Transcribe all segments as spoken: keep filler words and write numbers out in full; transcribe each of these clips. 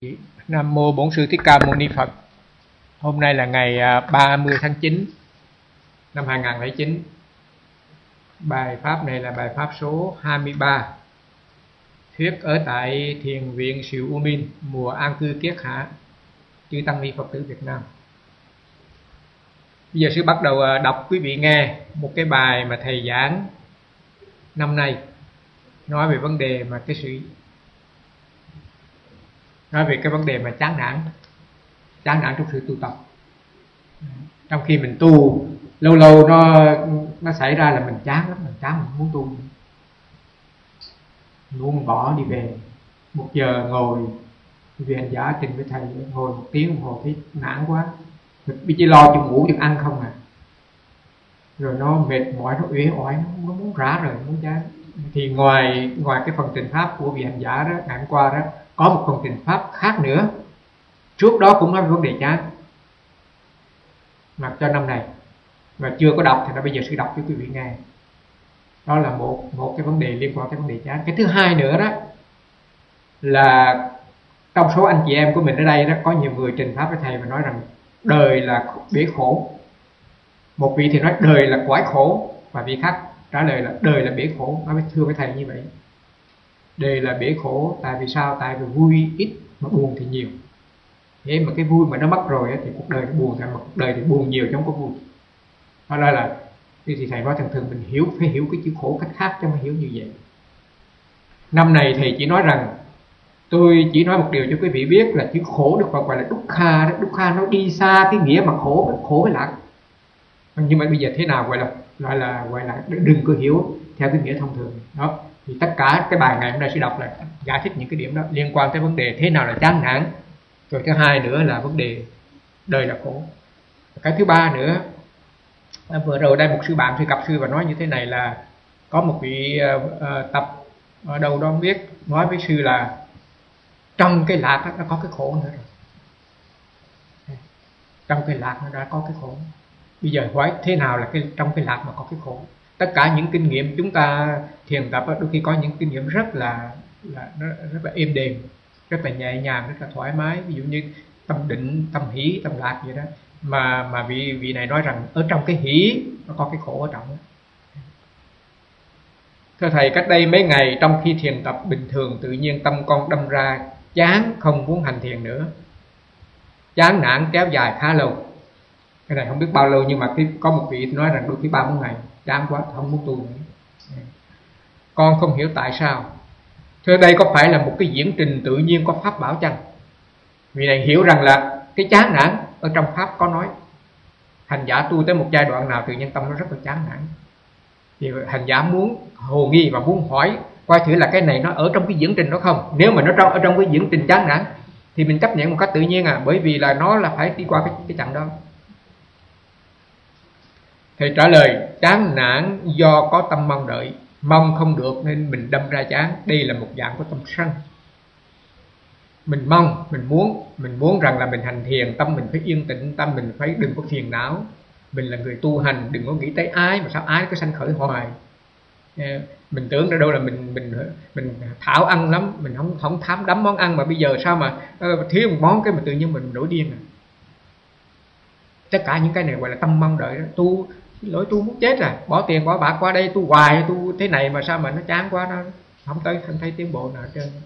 Nam mô Bổn Sư Thích Ca Mâu Ni Phật. Hôm nay là ngày ba mươi tháng chín năm hai nghìn không trăm lẻ chín. Bài pháp này là bài pháp số hai mươi ba, thuyết ở tại Thiền viện Siêu U Minh, mùa an cư kiết hạ, chư tăng ni Phật tử Việt Nam. Bây giờ sư bắt đầu đọc quý vị nghe một cái bài mà thầy giảng năm nay, nói về vấn đề mà cái sự nói về cái vấn đề mà chán nản chán nản trong sự tu tập. Trong khi mình tu lâu lâu nó nó xảy ra là mình chán lắm, mình chán, mình muốn tu, mình muốn bỏ đi về. Một giờ ngồi về hành giả trình với thầy, ngồi một tiếng đồng hồ thấy nản quá, mình chỉ lo chừng ngủ chừng ăn không à, rồi nó mệt mỏi, nó uể oải, nó muốn rã rời, muốn chán. Thì ngoài ngoài cái phần trình pháp của vị hành giả đó ngày hôm qua đó, có một phần trình pháp khác nữa, trước đó cũng nói về vấn đề chán mà cho năm này mà chưa có đọc thì nó bây giờ sẽ đọc cho quý vị nghe. Đó là một một cái vấn đề liên quan tới vấn đề chán. Cái thứ hai nữa đó là trong số anh chị em của mình ở đây đó, có nhiều người trình pháp với thầy và nói rằng đời là bể khổ. Một vị thì nói đời là quái khổ, và vị khác trả lời là đời là bể khổ. Nói thưa với thầy như vậy, đời là bể khổ tại vì sao? Tại vì vui ít mà buồn thì nhiều. Thế mà cái vui mà nó mất rồi thì cuộc đời nó buồn, mà cuộc đời thì buồn nhiều chứ không có vui. Đó là thì thầy nói thường thường mình hiểu, phải hiểu cái chữ khổ cách khác chứ không hiểu như vậy. Năm này thầy chỉ nói rằng, tôi chỉ nói một điều cho quý vị biết là chữ khổ được gọi là dukkha đó. Dukkha nó đi xa cái nghĩa mà khổ, khổ với lạc. Nhưng mà bây giờ thế nào gọi là gọi là gọi là đừng có hiểu theo cái nghĩa thông thường đó. Thì tất cả cái bài ngày hôm nay sẽ đọc là giải thích những cái điểm đó liên quan tới vấn đề thế nào là chán nản. Rồi thứ hai nữa là vấn đề đời là khổ. Cái thứ ba nữa, vừa rồi đây một sư bạn sư gặp sư và nói như thế này là có một vị uh, uh, tập ở đâu đó không biết nói với sư là trong cái lạc đó, nó có cái khổ nữa rồi. Trong cái lạc nó đã có cái khổ. Bây giờ hỏi thế nào là cái trong cái lạc mà có cái khổ? Tất cả những kinh nghiệm chúng ta thiền tập đôi khi có những kinh nghiệm rất là là rất là êm đềm, rất là nhẹ nhàng, rất là thoải mái. Ví dụ như tâm định, tâm hỷ, tâm lạc vậy đó. Mà mà vị vị này nói rằng ở trong cái hỷ nó có cái khổ ở trong đó. Thưa thầy, cách đây mấy ngày trong khi thiền tập bình thường, tự nhiên tâm con đâm ra chán, không muốn hành thiền nữa. Chán nản kéo dài khá lâu. Cái này không biết bao lâu, nhưng mà khi có một vị nói rằng đôi khi ba bốn ngày chán quá, không muốn tu nữa. Con không hiểu tại sao. Thưa, đây có phải là một cái diễn trình tự nhiên có pháp bảo chăng? Vị này hiểu rằng là cái chán nản ở trong pháp có nói. Hành giả tu tới một giai đoạn nào tự nhiên tâm nó rất là chán nản, thì hành giả muốn hồ nghi và muốn hỏi coi thử là cái này nó ở trong cái diễn trình đó không. Nếu mà nó trong ở trong cái diễn trình chán nản thì mình chấp nhận một cách tự nhiên à, bởi vì là nó là phải đi qua cái, cái chặng đó. Thầy trả lời chán nản do có tâm mong đợi, mong không được nên mình đâm ra chán. Đây là một dạng của tâm sân. Mình mong, mình muốn, mình muốn rằng là mình hành thiền, tâm mình phải yên tĩnh, tâm mình phải đừng có phiền não. Mình là người tu hành, đừng có nghĩ tới ái, mà sao ái cứ sanh khởi hoài. Mình tưởng ra đâu là mình mình mình thảo ăn lắm, mình không không thám đắm món ăn, mà bây giờ sao mà uh, thiếu một món cái mà tự nhiên mình nổi điên à. Tất cả những cái này gọi là tâm mong đợi đó. Tu lỗi tu muốn chết à, bỏ tiền bỏ bạc qua đây tu hoài, tu thế này mà sao mà nó chán quá, nó không tới không thấy tiến bộ nào hết trơn.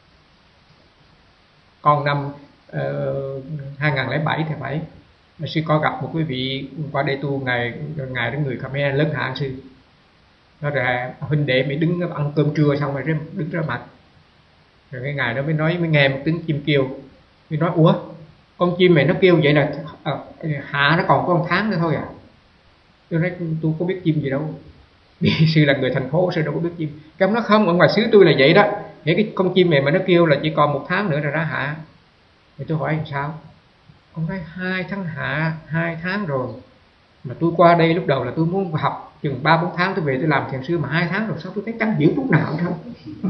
Còn năm uh, hai nghìn không trăm lẻ bảy thì phải, sư có gặp một quý vị qua đây tu, ngày ngày đó người Khmer lớn hạng sư. Nó ra huynh đệ mới đứng ăn cơm trưa xong rồi đứng ra mặt. Rồi cái ngày đó mới nói, mới nghe một tiếng chim kêu, mới nói ủa con chim này nó kêu vậy là à, hạ nó còn có một tháng nữa thôi à. Tôi nói tôi có biết chim gì đâu, vì sư là người thành phố, sư đâu có biết chim. Cái ông nói không, ở ngoài xứ tôi là vậy đó, để cái con chim này mà nó kêu là chỉ còn một tháng nữa là ra hạ. Thì tôi hỏi làm sao? Ông nói hai tháng hạ, hai tháng rồi. Mà tôi qua đây lúc đầu là tôi muốn học chừng ba bốn tháng tôi về tôi làm thiền sư, mà hai tháng rồi sao tôi thấy chẳng hiểu chút nào đâu.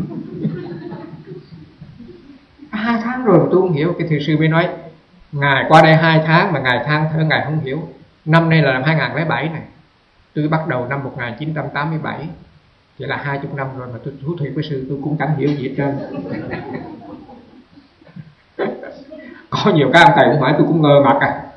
Hai tháng rồi tôi không hiểu. Cái thiền sư mới nói ngài qua đây hai tháng mà ngài than thở ngài không hiểu. Năm nay là năm hai nghìn không trăm lẻ bảy này, tôi bắt đầu năm một nghìn chín trăm tám mươi bảy, vậy là hai mươi năm rồi mà tôi thú thiệt với sư tôi cũng chẳng hiểu gì hết trơn. Có nhiều cái ông thầy cũng hỏi tôi cũng ngơ ngác à.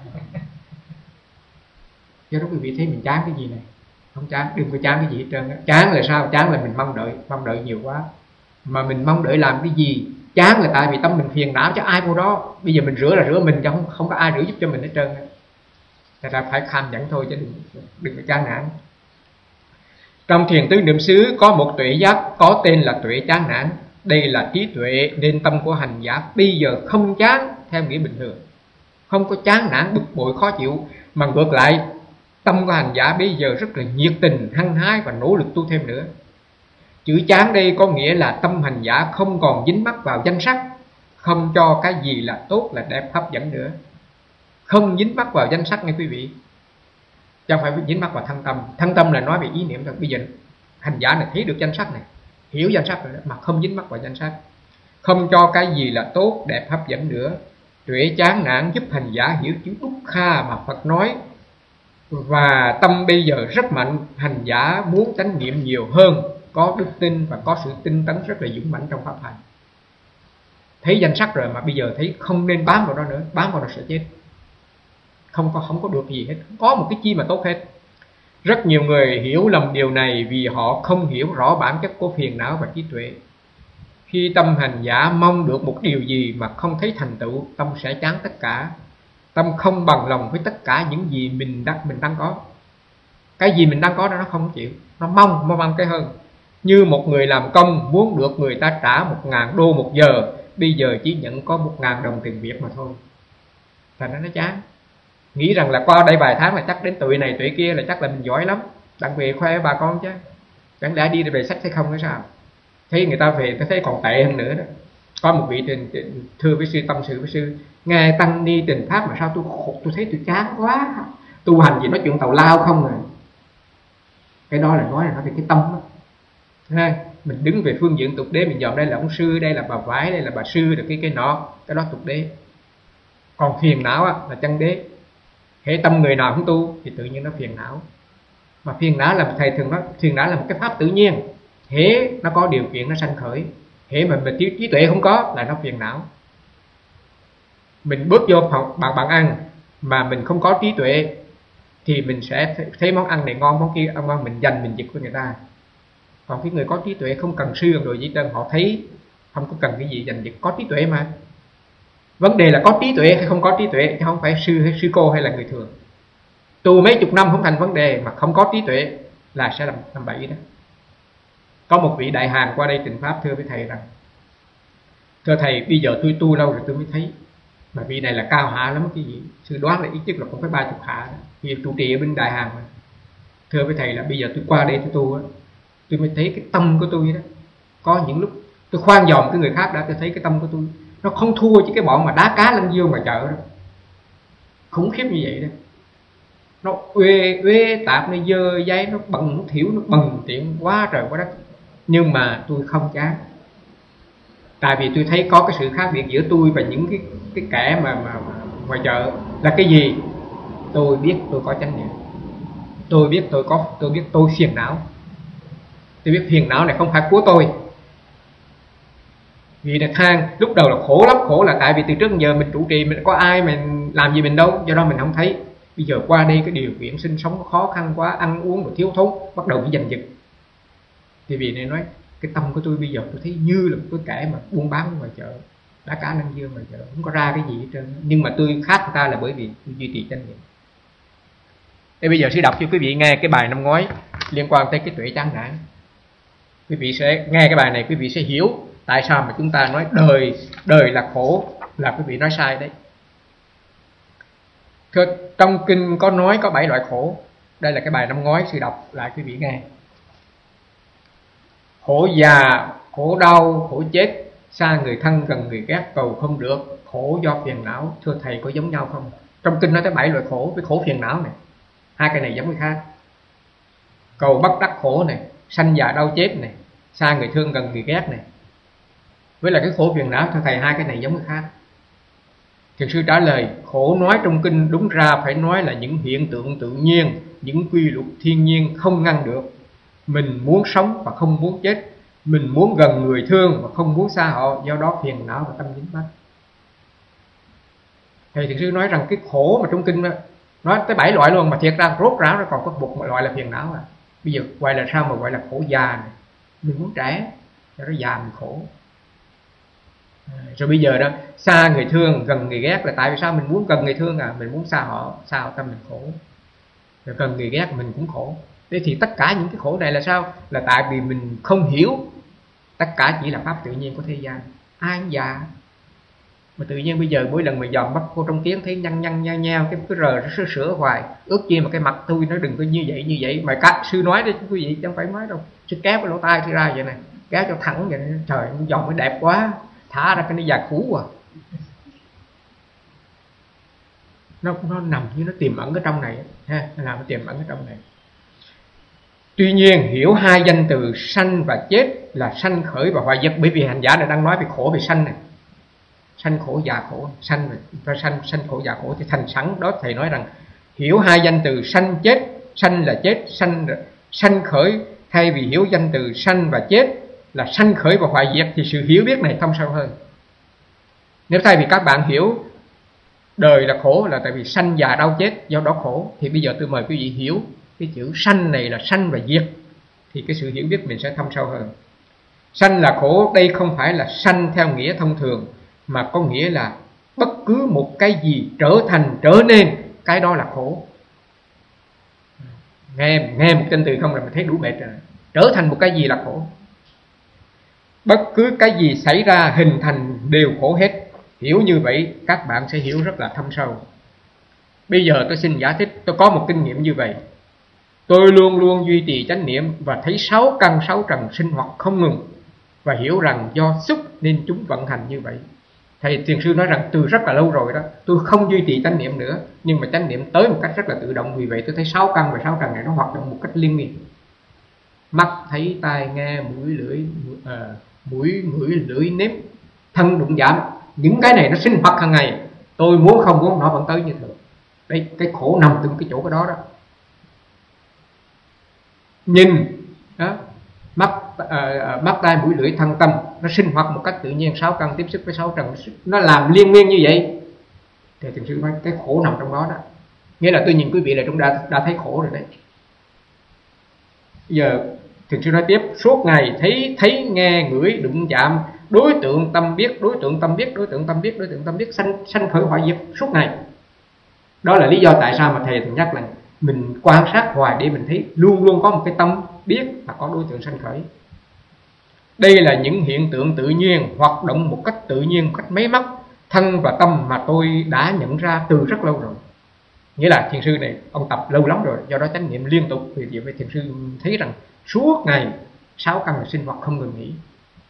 Do đó quý vị thấy mình chán cái gì này? Không chán, đừng có chán cái gì hết trơn á. Chán là sao? Chán là mình mong đợi, mong đợi nhiều quá. Mà mình mong đợi làm cái gì? Chán là tại vì tâm mình phiền não cho ai vô đó. Bây giờ mình rửa là rửa mình, chứ không, không có ai rửa giúp cho mình hết trơn á. Thật ra phải kham nhẫn thôi chứ đừng, đừng có chán nản. Trong thiền tứ niệm xứ có một tuệ giác có tên là tuệ chán nản. Đây là trí tuệ nên tâm của hành giả bây giờ không chán theo nghĩa bình thường, không có chán nản bực bội khó chịu, mà ngược lại tâm của hành giả bây giờ rất là nhiệt tình, hăng hái và nỗ lực tu thêm nữa. Chữ chán đây có nghĩa là tâm hành giả không còn dính mắc vào danh sắc, không cho cái gì là tốt là đẹp hấp dẫn nữa. Không dính mắc vào danh sắc nghe quý vị, chứ không phải dính mắc vào thân tâm. Thân tâm là nói về ý niệm thôi. Bây giờ hành giả này thấy được danh sắc này, hiểu danh sắc rồi đó, mà không dính mắc vào danh sắc, không cho cái gì là tốt đẹp hấp dẫn nữa. Tuệ chán nản giúp hành giả hiểu chữ Dukkha mà Phật nói, và tâm bây giờ rất mạnh. Hành giả muốn chánh niệm nhiều hơn, có đức tin và có sự tinh tấn rất là dũng mãnh trong pháp hành. Thấy danh sắc rồi mà bây giờ thấy không nên bám vào đó nữa, bám vào đó sẽ chết. Không có, không có được gì hết, không có một cái chi mà tốt hết. Rất nhiều người hiểu lầm điều này vì họ không hiểu rõ bản chất của phiền não và trí tuệ. Khi tâm hành giả mong được một điều gì mà không thấy thành tựu, tâm sẽ chán tất cả. Tâm không bằng lòng với tất cả những gì mình đang, mình đang có. Cái gì mình đang có đó nó không chịu, nó mong, mong ăn cái hơn. Như một người làm công muốn được người ta trả một ngàn đô một giờ, bây giờ chỉ nhận có một ngàn đồng tiền Việt mà thôi. Thành ra nó chán. Nghĩ rằng là qua đây vài tháng là chắc đến tuổi này tuổi kia là chắc là mình giỏi lắm, đặng về khoe với bà con chứ. Chẳng lẽ đi về sách hay không hay sao? Thấy người ta về ta thấy còn tệ hơn nữa đó. Có một vị trình, trình, thưa với sư, tâm sự với sư, nghe tăng ni trình pháp mà sao tôi khổ, tôi thấy tôi chán quá, tu hành gì nói chuyện tào lao không à. Cái đó là nói là nói về cái tâm đó. Ha, mình đứng về phương diện tục đế, mình dòm đây là ông sư, đây là bà vải, đây là bà sư, được cái cái nọ, cái đó tục đế. Còn phiền não á, là chân đế. Hễ tâm người nào không tu thì tự nhiên nó phiền não. Mà phiền não là thầy thường nói, phiền não là một cái pháp tự nhiên. Hễ nó có điều kiện nó sanh khởi, hễ mà mình trí tuệ không có là nó phiền não. Mình bước vô phòng bàn bàn ăn mà mình không có trí tuệ thì mình sẽ thấy món ăn này ngon, món kia ăn ngon, mình dành mình giật với người ta. Còn cái người có trí tuệ không cần sư rồi gì trơn, họ thấy không có cần cái gì dành giật, có trí tuệ mà. Vấn đề là có trí tuệ hay không có trí tuệ, chứ không phải sư hay sư cô hay là người thường. Tu mấy chục năm không thành vấn đề, mà không có trí tuệ là sẽ làm, làm bậy đó. Có một vị đại hàn qua đây trình pháp thưa với thầy rằng, thưa thầy, bây giờ tôi tu lâu rồi tôi mới thấy, mà vị này là cao hạ lắm cái gì. Sư đoán là ít nhất là cũng phải ba chục hạ đó, vì trụ trì ở bên đại hàn mà. Thưa với thầy là bây giờ tôi qua đây tôi tu đó, tôi mới thấy cái tâm của tôi đó. Có những lúc tôi khoan dòm cái người khác đã, tôi thấy cái tâm của tôi nó không thua chứ cái bọn mà đá cá lăn vô ngoài chợ đó. Khủng khiếp như vậy đó. Nó uê uê tạp, nó dơ giấy, nó bần, nó thiểu, nó bần tiện quá trời quá đất. Nhưng mà tôi không chán. Tại vì tôi thấy có cái sự khác biệt giữa tôi và những cái, cái kẻ mà, mà, mà ngoài chợ. Là cái gì? Tôi biết tôi có chánh niệm. Tôi biết tôi có, tôi biết tôi phiền não. Tôi biết phiền não này không phải của tôi. Vì là than, lúc đầu là khổ lắm, khổ là tại vì từ trước giờ mình trụ trì, mình có ai mà làm gì mình đâu, do đó mình không thấy. Bây giờ qua đây cái điều kiện sinh sống khó khăn quá, ăn uống và thiếu thốn, bắt đầu mới giành giật. Thì vì này nói, cái tâm của tôi bây giờ tôi thấy như là một cái kẻ mà buôn bán ngoài chợ, đá cá năn dương ngoài chợ, không có ra cái gì hết trơn. Nhưng mà tôi khác người ta là bởi vì tôi duy trì chánh niệm. Thế bây giờ sẽ đọc cho quý vị nghe cái bài năm ngoái liên quan tới cái tuệ chán nản. Quý vị sẽ nghe cái bài này, quý vị sẽ hiểu tại sao mà chúng ta nói đời đời là khổ, là quý vị nói sai đấy. Trong kinh có nói có bảy loại khổ. Đây là cái bài năm ngoái sư đọc lại quý vị nghe. Khổ già, khổ đau, khổ chết, xa người thân gần người ghét, cầu không được, khổ do phiền não. Thưa thầy có giống nhau không? Trong kinh nói tới bảy loại khổ với khổ phiền não này. Hai cái này giống cái khác. Cầu bất đắc khổ này, sanh già đau chết này, xa người thương gần người ghét này. Với là cái khổ phiền não, thưa thầy hai cái này giống cái khác. Thiền sư trả lời, khổ nói trong kinh đúng ra phải nói là những hiện tượng tự nhiên, những quy luật thiên nhiên không ngăn được. Mình muốn sống và không muốn chết, mình muốn gần người thương và không muốn xa họ, do đó phiền não và tâm dính mắc. Thầy Thiền sư nói rằng cái khổ mà trong kinh đó, nói tới bảy loại luôn, mà thiệt ra rốt ráo nó còn có một loại là phiền não à. Bây giờ gọi là sao mà gọi là khổ già này. Mình muốn trẻ cho nó già mình khổ. Rồi bây giờ đó, xa người thương gần người ghét là tại vì sao? Mình muốn gần người thương à, mình muốn xa họ, xa họ tâm mình khổ. Rồi gần người ghét mình cũng khổ. Thế thì tất cả những cái khổ này là sao? Là tại vì mình không hiểu. Tất cả chỉ là pháp tự nhiên của thế gian. Ai cũng già. Mà tự nhiên bây giờ mỗi lần mà dòm mắt cô trong tiếng thấy nhăn nhăn nhao nhao, cái cứ rờ sữa sữa hoài, ước chi mà cái mặt tôi nó đừng có như vậy như vậy. Mà các sư nói đấy quý vị, chứ không phải nói đâu. Sư kéo cái lỗ tai tôi ra vậy này, kéo cho thẳng vậy này. Trời, dòm nó đẹp quá, thả ra cái nó già cũ à. Nó nó nằm như nó tiềm ẩn ở trong này ha, nó nằm nó tiềm ẩn ở trong này. Tuy nhiên hiểu hai danh từ sanh và chết là sanh khởi và hoại diệt, bởi vì hành giả này đang nói về khổ về sanh này. Sanh khổ già khổ, sanh và sanh sanh khổ già khổ thì thành sẵn đó thầy nói rằng hiểu hai danh từ sanh chết, sanh là chết, sanh sanh khởi, thay vì hiểu danh từ sanh và chết là sanh khởi và hoại diệt thì sự hiểu biết này thâm sâu hơn. Nếu thay vì các bạn hiểu đời là khổ là tại vì sanh già đau chết do đó khổ, thì bây giờ tôi mời quý vị hiểu cái chữ sanh này là sanh và diệt, thì cái sự hiểu biết mình sẽ thâm sâu hơn. Sanh là khổ, đây không phải là sanh theo nghĩa thông thường, mà có nghĩa là bất cứ một cái gì trở thành, trở nên, cái đó là khổ. Nghe, nghe một tên từ không là mình thấy đủ mệt rồi. Trở thành một cái gì là khổ. Bất cứ cái gì xảy ra hình thành đều khổ hết. Hiểu như vậy các bạn sẽ hiểu rất là thâm sâu. Bây giờ tôi xin giải thích. Tôi có một kinh nghiệm như vậy. Tôi luôn luôn duy trì chánh niệm và thấy sáu căn sáu trần sinh hoạt không ngừng, và hiểu rằng do xúc nên chúng vận hành như vậy. Thầy Thiền sư nói rằng từ rất là lâu rồi đó, tôi không duy trì chánh niệm nữa, nhưng mà chánh niệm tới một cách rất là tự động. Vì vậy tôi thấy sáu căn và sáu trần này nó hoạt động một cách liên miên. Mắt thấy, tai nghe, mũi lưỡi uh, mũi ngửi lưỡi nếm, thân đụng chạm, những cái này nó sinh hoạt hàng ngày. Tôi muốn không muốn nó vẫn tới như thường. Đây, cái khổ nằm từ cái chỗ cái đó đó. Nhìn đó, mắt uh, mắt tai mũi lưỡi thân tâm nó sinh hoạt một cách tự nhiên, sáu căn tiếp xúc với sáu trần nó làm liên miên như vậy. Thì Thiền sư nói cái khổ nằm trong đó đó. Nghĩa là tôi nhìn quý vị là chúng đã đã thấy khổ rồi đấy. Giờ Thiền sư nói tiếp, suốt ngày thấy thấy nghe ngửi đụng chạm, đối tượng tâm biết, đối tượng tâm biết, đối tượng tâm biết, đối tượng tâm biết, sanh sanh khởi hoại diệt suốt ngày. Đó là lý do tại sao mà thầy thường nhắc là mình quan sát hoài để mình thấy luôn luôn có một cái tâm biết và có đối tượng sanh khởi. Đây là những hiện tượng tự nhiên hoạt động một cách tự nhiên, một cách máy móc, thân và tâm mà tôi đã nhận ra từ rất lâu rồi. Nghĩa là thiền sư này ông tập lâu lắm rồi, do đó chánh niệm liên tục. Vì vậy thiền sư thấy rằng suốt ngày sáu căn là sinh hoạt không ngừng nghỉ.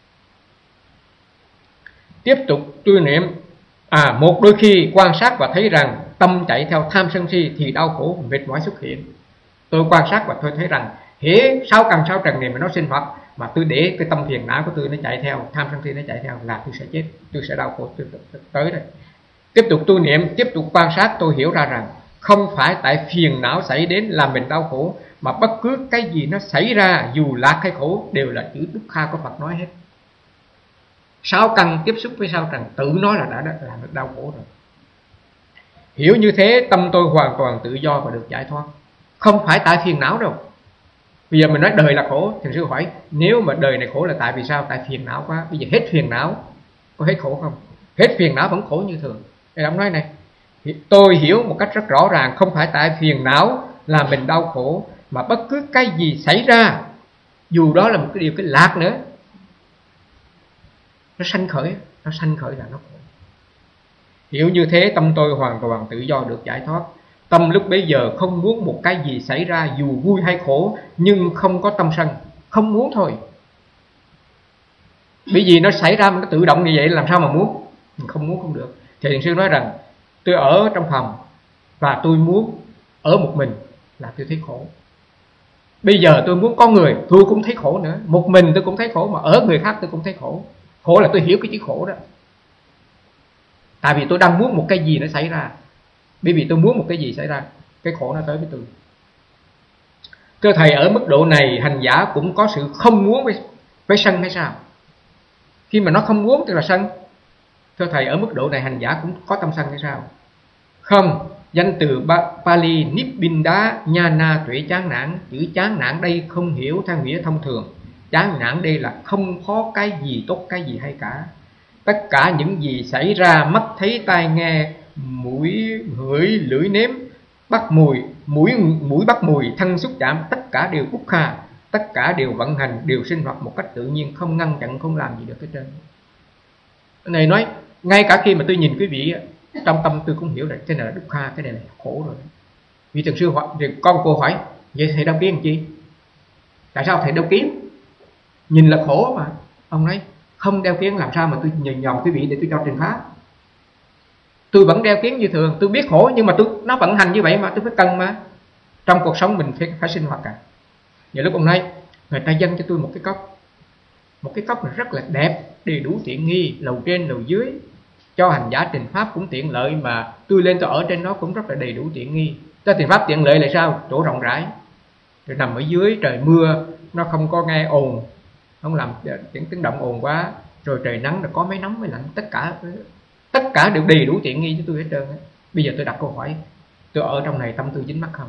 Tiếp tục tôi niệm, à một đôi khi quan sát và thấy rằng tâm chạy theo tham sân si thì đau khổ và mệt mỏi xuất hiện. Tôi quan sát và tôi thấy rằng hễ sáu căn sáu trần này mà nó sinh hoạt, mà tôi để cái tâm phiền não của tôi nó chạy theo, tham sân si nó chạy theo là tôi sẽ chết, tôi sẽ đau khổ tôi tới đây. Tiếp tục tu niệm, tiếp tục quan sát, tôi hiểu ra rằng không phải tại phiền não xảy đến làm mình đau khổ, mà bất cứ cái gì nó xảy ra dù lạc hay khổ đều là chữ Dukkha của Phật nói hết. Sáu căn tiếp xúc với sáu trần tự nói là đã làm được đau khổ rồi. Hiểu như thế tâm tôi hoàn toàn tự do và được giải thoát. Không phải tại phiền não đâu. Bây giờ mình nói đời là khổ, Thiền sư hỏi nếu mà đời này khổ là tại vì sao? Tại phiền não quá. Bây giờ hết phiền não có hết khổ không? Hết phiền não vẫn khổ như thường. Đây ông nói này, tôi hiểu một cách rất rõ ràng không phải tại phiền não làm mình đau khổ, mà bất cứ cái gì xảy ra dù đó là một cái điều cái lạc nữa, nó sanh khởi, nó sanh khởi là nó khổ. Hiểu như thế tâm tôi hoàn toàn tự do được giải thoát. Tâm lúc bấy giờ không muốn một cái gì xảy ra dù vui hay khổ, nhưng không có tâm sân, không muốn thôi. Bởi vì nó xảy ra nó tự động như vậy làm sao mà muốn? Mình không muốn không được. Thì Thiền sư nói rằng tôi ở trong phòng và tôi muốn ở một mình là tôi thấy khổ. Bây giờ tôi muốn có người tôi cũng thấy khổ nữa. Một mình tôi cũng thấy khổ, mà ở người khác tôi cũng thấy khổ. Khổ là tôi hiểu cái chữ khổ đó. Tại vì tôi đang muốn một cái gì nó xảy ra. Bởi vì tôi muốn một cái gì xảy ra, cái khổ nó tới với tôi. Thưa thầy, ở mức độ này hành giả cũng có sự không muốn với, với sân hay sao? Khi mà nó không muốn tức là sân. Thưa thầy, ở mức độ này hành giả cũng có tâm sân hay sao? Không, danh từ Pali Nibbinda Nhana tuệ chán nản. Chữ chán nản đây không hiểu theo nghĩa thông thường. Chán nản đây là không có cái gì tốt, cái gì hay cả. Tất cả những gì xảy ra, mắt thấy, tai nghe, mũi ngửi, lưỡi nếm, bắt mùi, mũi mũi bắt mùi, thân xúc chạm, tất cả đều ukkha, tất cả đều vận hành, đều sinh hoạt một cách tự nhiên, không ngăn chặn, không làm gì được hết trơn. Cái này nói ngay cả khi mà tôi nhìn quý vị, trong tâm tôi cũng hiểu là cái này là dukkha, cái này là khổ rồi. Vì thường sư hỏi, thì con cô hỏi, vậy thầy đau kiến làm chi? Tại sao thầy đau kiến? Nhìn là khổ mà. Ông nói, không đeo kiến làm sao mà tôi nhìn nhòm quý vị để tôi cho trình pháp. Tôi vẫn đeo kiến như thường, tôi biết khổ nhưng mà tôi nó vận hành như vậy mà, tôi phải cần mà. Trong cuộc sống mình phải, phải sinh hoạt cả. Nhiều lúc ông nói, người ta dâng cho tôi một cái cốc, một cái cốc này rất là đẹp, đầy đủ tiện nghi, lầu trên lầu dưới, cho hành giả trình pháp cũng tiện lợi, mà tôi lên tôi ở trên nó cũng rất là đầy đủ tiện nghi. Cho trình pháp tiện lợi là sao? Chỗ rộng rãi, rồi nằm ở dưới, trời mưa nó không có nghe ồn, không làm tiếng tiếng động ồn quá, rồi trời nắng là có máy nóng máy lạnh, tất cả tất cả đều đầy đủ tiện nghi cho tôi hết trơn. Bây giờ tôi đặt câu hỏi, tôi ở trong này tâm tôi dính mắc không?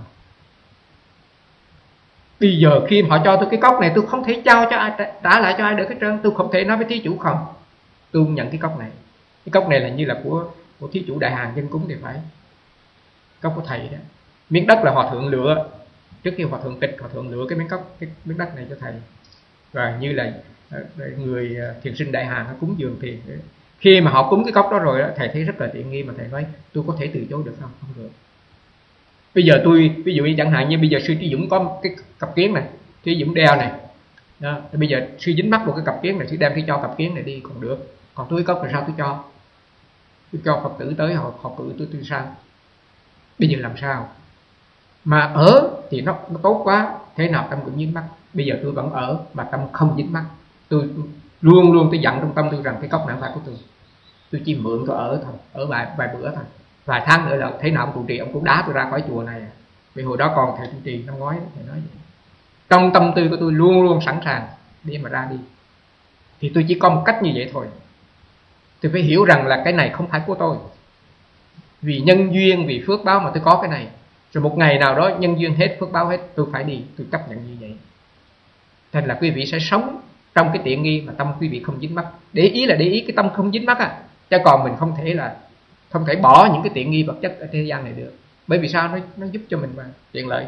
Bây giờ khi họ cho tôi cái cốc này, tôi không thể trao cho ai, trả lại cho ai được hết trơn. Tôi không thể nói với thí chủ không, tôi nhận cái cốc này. Cái cốc này là như là của của thí chủ đại hàng dân cúng thì phải, cốc của thầy đó. Miếng đất là hòa thượng lựa, trước khi hòa thượng tịch, hòa thượng lựa cái miếng cốc, cái miếng đất này cho thầy. Và như là người thiền sinh đại hàng cúng dường thiền, khi mà họ cúng cái cốc đó rồi đó, thầy thấy rất là tiện nghi, mà thầy nói tôi có thể từ chối được không? Không được. Bây giờ tôi, ví dụ như chẳng hạn như bây giờ sư Trí Dũng có cái cặp kiến này, Trí Dũng đeo này đó, bây giờ sư dính mắc một cái cặp kiến này, sư đem cái cho cặp kiến này đi còn được, còn tôi cái cốc là sao tôi cho? Tôi cho Phật tử tới họ họ cử tôi tôi sao? Bây giờ làm sao? Mà ở thì nó, nó tốt quá, thế nào tâm cũng dính mắc. Bây giờ tôi vẫn ở mà tâm không dính mắc. Tôi luôn luôn tôi dặn trong tâm tôi rằng cái cốc này không phải của tôi, tôi chỉ mượn tôi ở thôi, ở vài vài bữa thôi. Vài tháng nữa là thế nào ông trụ trì ông cũng đá tôi ra khỏi chùa này. Vì hồi đó còn thầy trụ trì năm ngoái thầy nói vậy. Trong tâm tư của tôi luôn luôn sẵn sàng để mà ra đi. Thì tôi chỉ có một cách như vậy thôi. Tôi phải hiểu rằng là cái này không phải của tôi, vì nhân duyên, vì phước báo mà tôi có cái này. Rồi một ngày nào đó nhân duyên hết, phước báo hết, tôi phải đi, tôi chấp nhận như vậy. Thành là quý vị sẽ sống trong cái tiện nghi mà tâm quý vị không dính mắc. Để ý là để ý cái tâm không dính mắc à. Chứ còn mình không thể là không thể bỏ những cái tiện nghi vật chất ở thế gian này được. Bởi vì sao? Nó, nó giúp cho mình mà tiện lợi.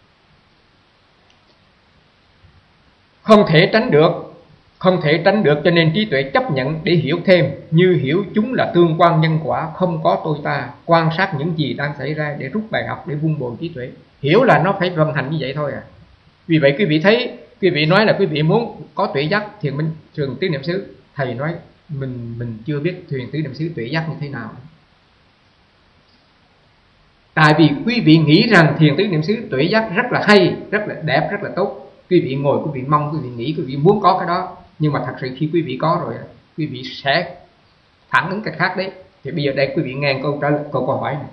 Không thể tránh được, không thể tránh được, cho nên trí tuệ chấp nhận để hiểu thêm, như hiểu chúng là tương quan nhân quả, không có tôi ta, quan sát những gì đang xảy ra để rút bài học, để vun bồi trí tuệ. Hiểu là nó phải vận hành như vậy thôi à. Vì vậy quý vị thấy, quý vị nói là quý vị muốn có tuệ giác, thiền minh trường tứ niệm xứ, thầy nói mình mình chưa biết thiền tứ niệm xứ tuệ giác như thế nào. Tại vì quý vị nghĩ rằng thiền tứ niệm xứ tuệ giác rất là hay, rất là đẹp, rất là tốt. Quý vị ngồi, quý vị mong, quý vị nghĩ, quý vị muốn có cái đó. Nhưng mà thật sự khi quý vị có rồi, quý vị sẽ phản ứng cách khác đấy. Thì bây giờ đây quý vị nghe câu trả câu câu hỏi này.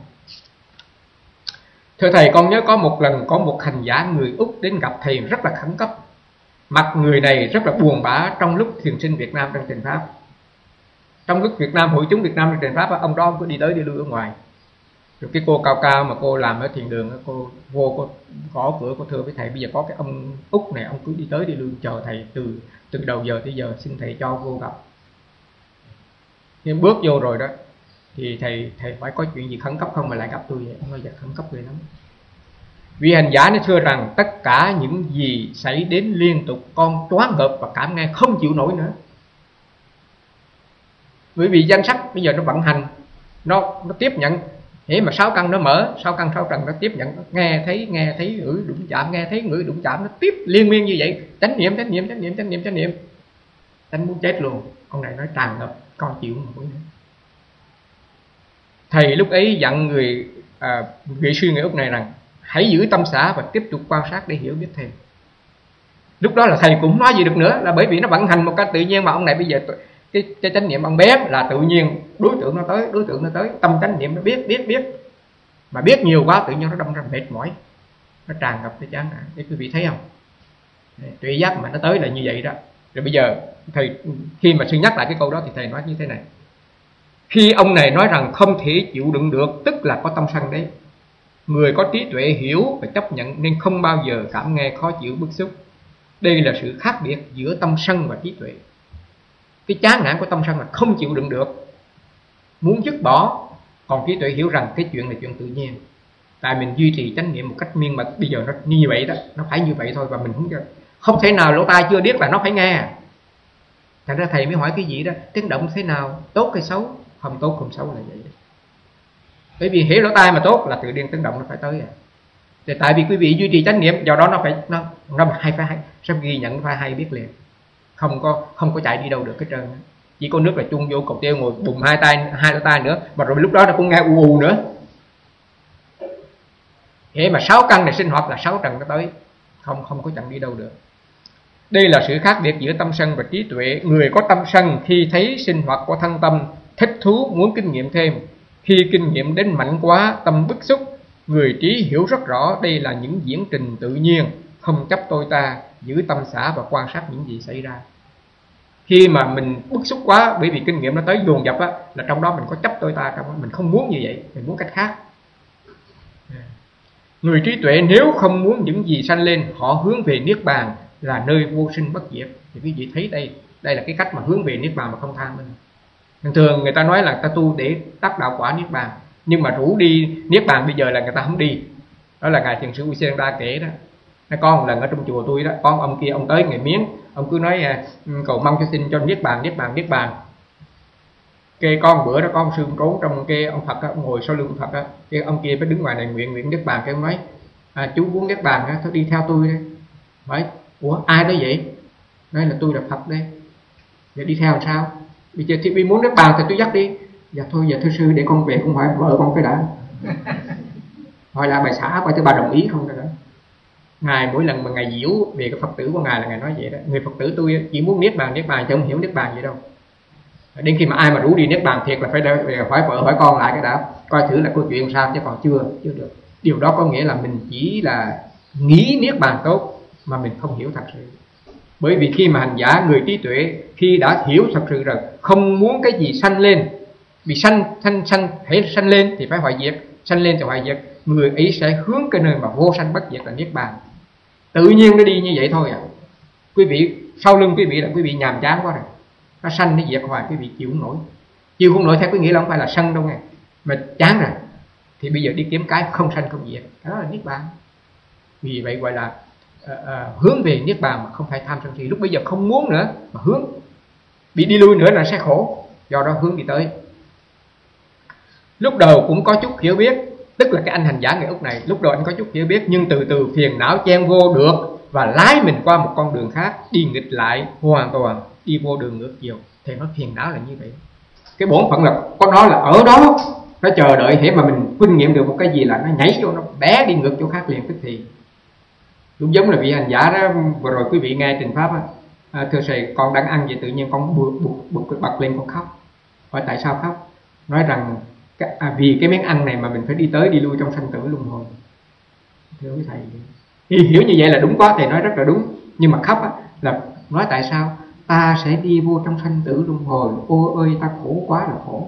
Thưa thầy, con nhớ có một lần có một hành giả người Úc đến gặp thầy rất là khẩn cấp. Mặt người này rất là buồn bã trong lúc thiền sinh Việt Nam đang truyền pháp. Trong lúc Việt Nam, hội chúng Việt Nam đang truyền pháp, ông đó cứ đi tới đi lui ở ngoài. Rồi cái cô cao cao mà cô làm ở thiền đường, cô vô cô gõ cửa, cô thưa với thầy, bây giờ có cái ông Úc này, ông cứ đi tới đi lui chờ thầy từ từ đầu giờ tới giờ, xin thầy cho vô gặp. Nhưng bước vô rồi đó thì thầy thầy hỏi có chuyện gì khẩn cấp không mà lại gặp tôi vậy? Ông nói dạ khẩn cấp ghê lắm. Vị hành giả nó thưa rằng tất cả những gì xảy đến liên tục, con choáng ngợp và cảm nghe không chịu nổi nữa. Bởi vì danh sắc bây giờ nó vận hành, nó nó tiếp nhận. Thế mà sáu căn nó mở, sáu căn sáu trần nó tiếp nhận, nó nghe thấy nghe thấy ngửi đụng chạm, nghe thấy ngửi đụng chạm, nó tiếp liên miên như vậy. Chánh niệm chánh niệm chánh niệm chánh niệm chánh niệm, chánh muốn chết luôn. Con này nói tràn ngập, con chịu không nổi nữa. Thầy lúc ấy dặn người à, vị sư người Úc này rằng hãy giữ tâm xả và tiếp tục quan sát để hiểu biết thêm. Lúc đó là thầy cũng nói gì được nữa, là bởi vì nó vận hành một cách tự nhiên. Mà ông này bây giờ cái, cái chánh niệm ông bé là tự nhiên, đối tượng nó tới, đối tượng nó tới, tâm chánh niệm nó biết biết biết, mà biết nhiều quá tự nhiên nó đâm ra mệt mỏi, nó tràn ngập cái chán nản. Để quý vị thấy không, tuệ giác mà nó tới là như vậy đó. Rồi bây giờ thầy khi mà sư nhắc lại cái câu đó thì thầy nói như thế này: Khi ông này nói rằng không thể chịu đựng được, tức là có tâm sân đấy. Người có trí tuệ hiểu và chấp nhận nên không bao giờ cảm nghe khó chịu bức xúc. Đây là sự khác biệt giữa tâm sân và trí tuệ. Cái chán nản của tâm sân là không chịu đựng được, muốn dứt bỏ. Còn trí tuệ hiểu rằng cái chuyện là chuyện tự nhiên. Tại mình duy trì chánh niệm một cách miên mật, bây giờ nó như vậy đó, nó phải như vậy thôi, và mình không không thể nào lỗ tai chưa biết là nó phải nghe. Thành ra thầy mới hỏi cái gì đó, tiếng động thế nào, tốt hay xấu? Không tốt không xấu là vậy đó. Bởi vì hiểu lỗ tai mà tốt là tự nhiên tiếng động nó phải tới à. Thì tại vì quý vị duy trì chánh niệm, do đó nó phải nó nó hay phải hay, sắp ghi nhận phải hay biết liền, không có không có chạy đi đâu được cái trơn. Chỉ có nước là chung vô cột tiêu ngồi bùng hai tay hai lỗ tai nữa, và rồi lúc đó nó cũng nghe u u nữa. Thế mà sáu căn này sinh hoạt là sáu trần nó tới, không không có chẳng đi đâu được. Đây là sự khác biệt giữa tâm sân và trí tuệ. Người có tâm sân khi thấy sinh hoạt của thân tâm thích thú muốn kinh nghiệm thêm, khi kinh nghiệm đến mạnh quá tâm bức xúc. Người trí hiểu rất rõ đây là những diễn trình tự nhiên, không chấp tôi ta, giữ tâm xả và quan sát những gì xảy ra. Khi mà mình bức xúc quá bởi vì kinh nghiệm nó tới dồn dập á, là trong đó mình có chấp tôi ta, trong đó mình không muốn như vậy, mình muốn cách khác. Người trí tuệ nếu không muốn những gì sanh lên, họ hướng về niết bàn là nơi vô sinh bất diệt. Thì quý vị thấy đây, đây là cái cách mà hướng về niết bàn mà không tham. Thường thường người ta nói là ta tu để đắc đạo quả niết bàn, nhưng mà rủ đi niết bàn bây giờ là người ta không đi. Đó là ngài thiền sư Usenda kể đó. Nó có một lần ở trong chùa tôi đó, có ông kia ông tới ngày miếng, ông cứ nói cầu mong cho xin cho niết bàn, niết bàn, niết bàn. Cái con bữa đó có ông sư trốn trong cái ông Phật đó, ông ngồi sau lưng ông Phật đó. Cái ông kia phải đứng ngoài này nguyện nguyện niết bàn. Cái ông nói à, chú muốn niết bàn đó, thôi đi theo tôi đây. Hỏi ủa ai đó vậy? Nói là tôi là Phật đây. Vậy đi theo làm sao? Bây giờ thì muốn niết bàn thì tôi dắt đi. Dạ thôi giờ thưa sư để con về cũng hỏi vợ con cái đã. Hỏi là bà xã coi cho bà đồng ý không đó. Ngài mỗi lần mà ngài diễu về cái Phật tử của ngài là ngài nói vậy đó. Người Phật tử tôi chỉ muốn niết bàn, niết bàn chứ không hiểu niết bàn gì đâu. Đến khi mà ai mà rủ đi niết bàn thiệt là phải hỏi vợ hỏi con lại cái đã, coi thử là câu chuyện sao, chứ còn chưa chưa được. Điều đó có nghĩa là mình chỉ là nghĩ niết bàn tốt mà mình không hiểu thật sự. Bởi vì khi mà hành giả người trí tuệ khi đã hiểu thật sự rồi, không muốn cái gì sanh lên, vì sanh sanh sanh thể sanh lên thì phải hoại diệt, sanh lên thì hoại diệt, người ấy sẽ hướng cái nơi mà vô sanh bất diệt là niết bàn. Tự nhiên nó đi như vậy thôi à. Quý vị sau lưng quý vị là quý vị nhàm chán quá rồi, nó sanh nó diệt hoài, quý vị chịu không nổi. Chịu không nổi theo cái nghĩa là không phải là sân đâu nghe, mà chán rồi thì bây giờ đi kiếm cái không sanh không diệt, đó là niết bàn. Vì vậy gọi là uh, uh, hướng về niết bàn mà không phải tham sân si. Lúc bây giờ không muốn nữa mà hướng, bị đi lui nữa là sẽ khổ, do đó hướng đi tới. Lúc đầu cũng có chút hiểu biết, tức là cái anh hành giả người Úc này lúc đầu anh có chút hiểu biết, nhưng từ từ phiền não chen vô được và lái mình qua một con đường khác, đi nghịch lại hoàn toàn, đi vô đường ngược chiều. Thì nó phiền não là như vậy. Cái bổn phận là có nó là ở đó, nó chờ đợi để mà mình kinh nghiệm được một cái gì là nó nhảy vô, nó bé đi ngược chỗ khác liền tức thì. Cũng giống là vị hành giả đó vừa rồi quý vị nghe trình pháp á, à, thưa thầy con đang ăn vậy tự nhiên con buộc buộc buộc bật lên con khóc. Hỏi tại sao khóc? Nói rằng à, vì cái miếng ăn này mà mình phải đi tới đi lui trong sanh tử luân hồi. Thưa quý thầy, thì hiểu như vậy là đúng quá, thầy nói rất là đúng. Nhưng mà khóc á, là nói tại sao? Ta sẽ đi vô trong sanh tử luân hồi, ôi ơi ta khổ quá là khổ.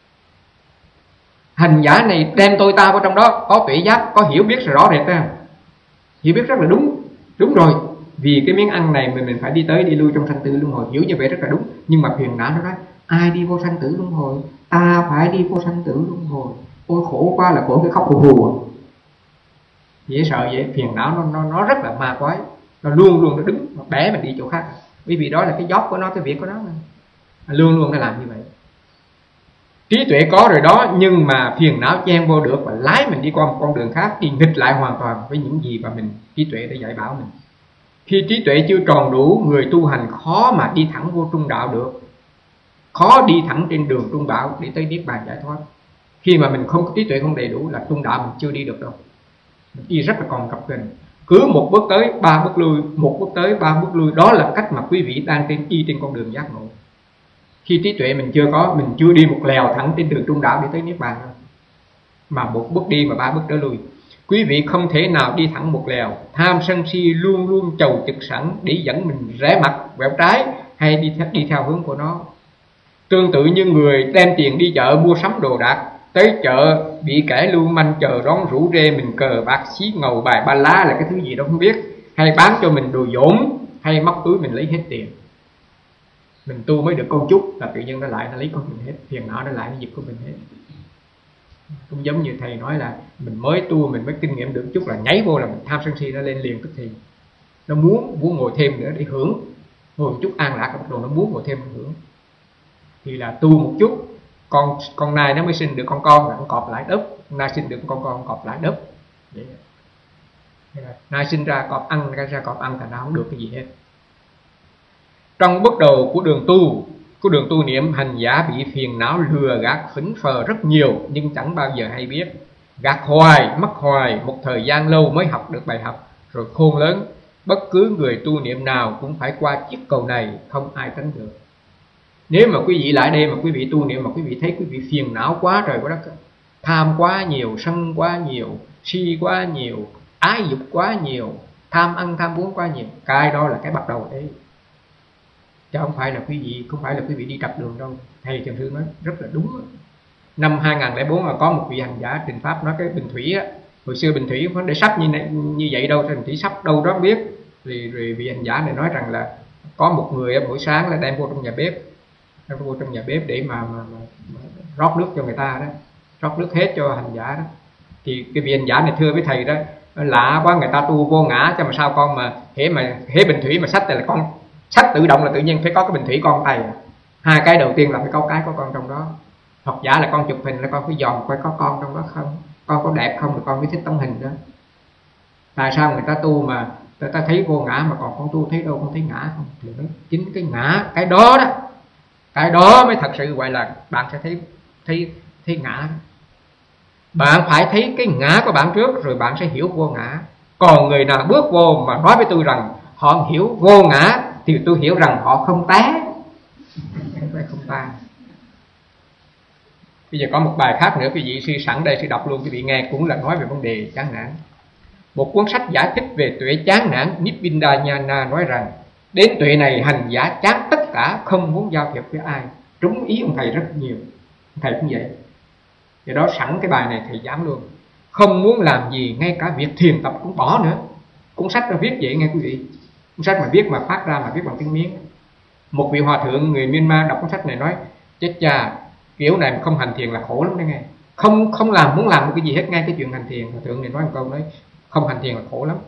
Hành giả này đem tôi ta vào trong đó, có tuệ giác, có hiểu biết rõ rệt đó. Hiểu biết rất là đúng. Đúng rồi, vì cái miếng ăn này mình mình phải đi tới đi lui trong sanh tử luân hồi, hiểu như vậy rất là đúng. Nhưng mà phiền não nó nói ai đi vô sanh tử luân hồi, ta phải đi vô sanh tử luân hồi, ôi khổ quá là khổ, cái khóc hù hù. Dễ sợ vậy, phiền não nó, nó, nó rất là ma quái. Nó luôn luôn nó đứng, nó bẻ mình đi chỗ khác. Bởi vì đó là cái job của nó, cái việc của nó mà. Luôn luôn nó làm như vậy. Trí tuệ có rồi đó, nhưng mà phiền não chen vô được và lái mình đi qua một con đường khác, đi nghịch lại hoàn toàn với những gì mà mình trí tuệ đã dạy bảo mình. Khi trí tuệ chưa tròn đủ, người tu hành khó mà đi thẳng vô trung đạo được, khó đi thẳng trên đường trung đạo để tới niết bàn giải thoát. Khi mà mình không có trí tuệ không đầy đủ là trung đạo mình chưa đi được đâu, mình đi rất là còn cập kềnh. Cứ một bước tới ba bước lui, một bước tới ba bước lui, đó là cách mà quý vị đang trên đi trên con đường giác ngộ. Khi trí tuệ mình chưa có, mình chưa đi một lèo thẳng trên đường trung đạo để tới niết bàn đâu, mà một bước đi mà ba bước trở lui. Quý vị không thể nào đi thẳng một lèo. Tham sân si luôn luôn chầu trực sẵn để dẫn mình rẽ mặt quẹo trái hay đi theo, đi theo hướng của nó. Tương tự như người đem tiền đi chợ mua sắm đồ đạc, tới chợ bị kẻ lưu manh chờ đón rủ rê mình cờ bạc xí ngầu bài ba lá là cái thứ gì đó không biết, hay bán cho mình đồ dỗm, hay móc túi mình lấy hết tiền. Mình tu mới được câu chút là tự nhiên nó lại nó lấy của mình hết, phiền não nó lại nó giật của mình hết. Cũng giống như thầy nói là mình mới tu, mình mới kinh nghiệm được chút là nhảy vô là mình tham sân si nó lên liền tức thì. Nó muốn muốn ngồi thêm nữa để hưởng, ngồi một chút an lạc bắt đầu nó muốn ngồi thêm hưởng. Thì là tu một chút, con con nai nó mới sinh được con con, là con cọp lại đất, nai sinh được con con cọp lại đất. Vậy. Nai sinh ra cọp ăn, ra cọp ăn, thành ra không được cái gì hết. Trong bước đầu của đường tu, của đường tu niệm, hành giả bị phiền não lừa gạt phỉnh phờ rất nhiều nhưng chẳng bao giờ hay biết. Gạt hoài, mất hoài, một thời gian lâu mới học được bài học, rồi khôn lớn. Bất cứ người tu niệm nào cũng phải qua chiếc cầu này, không ai tránh được. Nếu mà quý vị lại đây mà quý vị tu niệm mà quý vị thấy quý vị phiền não quá trời quá đất, tham quá nhiều, sân quá nhiều, si quá nhiều, ái dục quá nhiều, tham ăn tham muốn quá nhiều, cái đó là cái bắt đầu đấy. Chứ không phải là quý vị không phải là quý vị đi trật đường đâu. Thầy Thiền Sư nói rất là đúng đó. Năm hai không không bốn là có một vị hành giả trình pháp nói cái bình thủy á, hồi xưa bình thủy không có để sắp như này, như vậy đâu, bình thủy sắp đâu đó biết. Thì rồi vị hành giả này nói rằng là có một người buổi sáng là đem vô trong nhà bếp, đem vô trong nhà bếp để mà, mà, mà, mà rót nước cho người ta đó, rót nước hết cho hành giả đó. Thì cái vị hành giả này thưa với thầy đó, lạ quá, người ta tu vô ngã cho mà sao con mà hễ mà hễ bình thủy mà sách thì là con sách tự động là tự nhiên phải có cái bình thủy con tay. Hai cái đầu tiên là phải có cái có con trong đó. Hoặc giả là con chụp hình là con phải dòm coi có con trong đó không, con có đẹp không thì con mới thích tấm hình đó. Tại sao người ta tu mà người ta thấy vô ngã mà còn con tu thấy đâu con thấy ngã không? Thì đó, chính cái ngã cái đó đó, cái đó mới thật sự gọi là bạn sẽ thấy thấy thấy ngã. Bạn phải thấy cái ngã của bạn trước rồi bạn sẽ hiểu vô ngã. Còn người nào bước vô mà nói với tôi rằng họ hiểu vô ngã thì tôi hiểu rằng họ không té, không phải không ta. Bây giờ có một bài khác nữa quý vị suy sẵn đây, sẽ đọc luôn quý vị nghe, cũng là nói về vấn đề chán nản. Một cuốn sách giải thích về tuệ chán nản, Nibbindanyana nói rằng đến tuệ này hành giả chán tất cả, không muốn giao thiệp với ai. Trúng ý ông thầy rất nhiều, thầy cũng vậy. Do đó sẵn cái bài này thầy dám luôn, không muốn làm gì, ngay cả việc thiền tập cũng bỏ nữa. Cuốn sách nó viết vậy nghe quý vị, cuốn sách mà viết mà phát ra mà viết bằng tiếng miếng. Một vị hòa thượng người Myanmar đọc cuốn sách này nói chết cha, kiểu này mà không hành thiền là khổ lắm đấy nghe. Không không làm muốn làm một cái gì hết, ngay cái chuyện hành thiền. Hòa thượng này nói một câu nói không hành thiền là khổ lắm.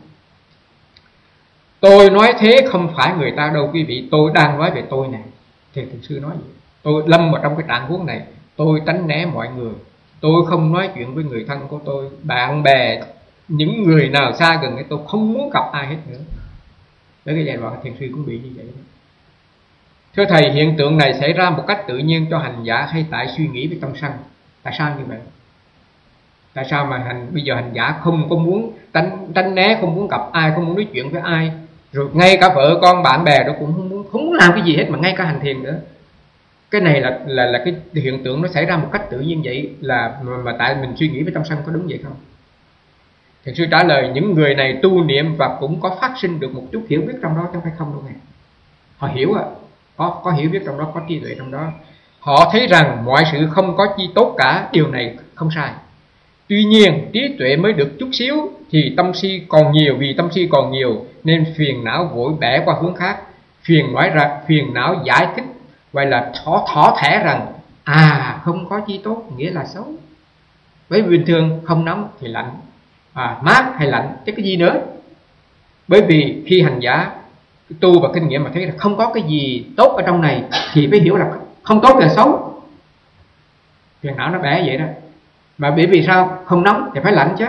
Tôi nói thế không phải người ta đâu quý vị, tôi đang nói về tôi này. Thiền Thiền Sư nói vậy. Tôi lâm vào trong cái trạng huống này, tôi tránh né mọi người, tôi không nói chuyện với người thân của tôi, bạn bè, những người nào xa gần ấy tôi không muốn gặp ai hết nữa. Đấy, cái giai đoạn Thiền Sư cũng bị như vậy. Thưa thầy, hiện tượng này xảy ra một cách tự nhiên cho hành giả hay tại suy nghĩ với tâm sân? Tại sao như vậy? Tại sao mà hành bây giờ hành giả không có muốn tránh, tránh né, không muốn gặp ai, không muốn nói chuyện với ai, rồi ngay cả vợ con bạn bè đó cũng không muốn, không muốn làm cái gì hết, mà ngay cả hành thiền nữa. Cái này là là là cái hiện tượng nó xảy ra một cách tự nhiên vậy, là mà, mà tại mình suy nghĩ với tâm sân, có đúng vậy không? Thiền Sư trả lời những người này tu niệm và cũng có phát sinh được một chút hiểu biết trong đó, chứ không phải không đâu này. Họ hiểu à, có có hiểu biết trong đó, có trí tuệ trong đó. Họ thấy rằng mọi sự không có chi tốt cả, điều này không sai. Tuy nhiên trí tuệ mới được chút xíu thì tâm si còn nhiều, vì tâm si còn nhiều nên phiền não vội bẻ qua hướng khác. Phiền nói ra phiền não giải thích vậy là thỏ thỏ thẻ rằng à không có chi tốt nghĩa là xấu. Bởi vì bình thường không nóng thì lạnh, à, mát hay lạnh chứ cái gì nữa. Bởi vì khi hành giả tu và kinh nghiệm mà thấy là không có cái gì tốt ở trong này thì mới hiểu là không tốt là xấu. Phiền não nó bẻ vậy đó. Mà bởi vì sao? Không nóng thì phải lạnh chứ.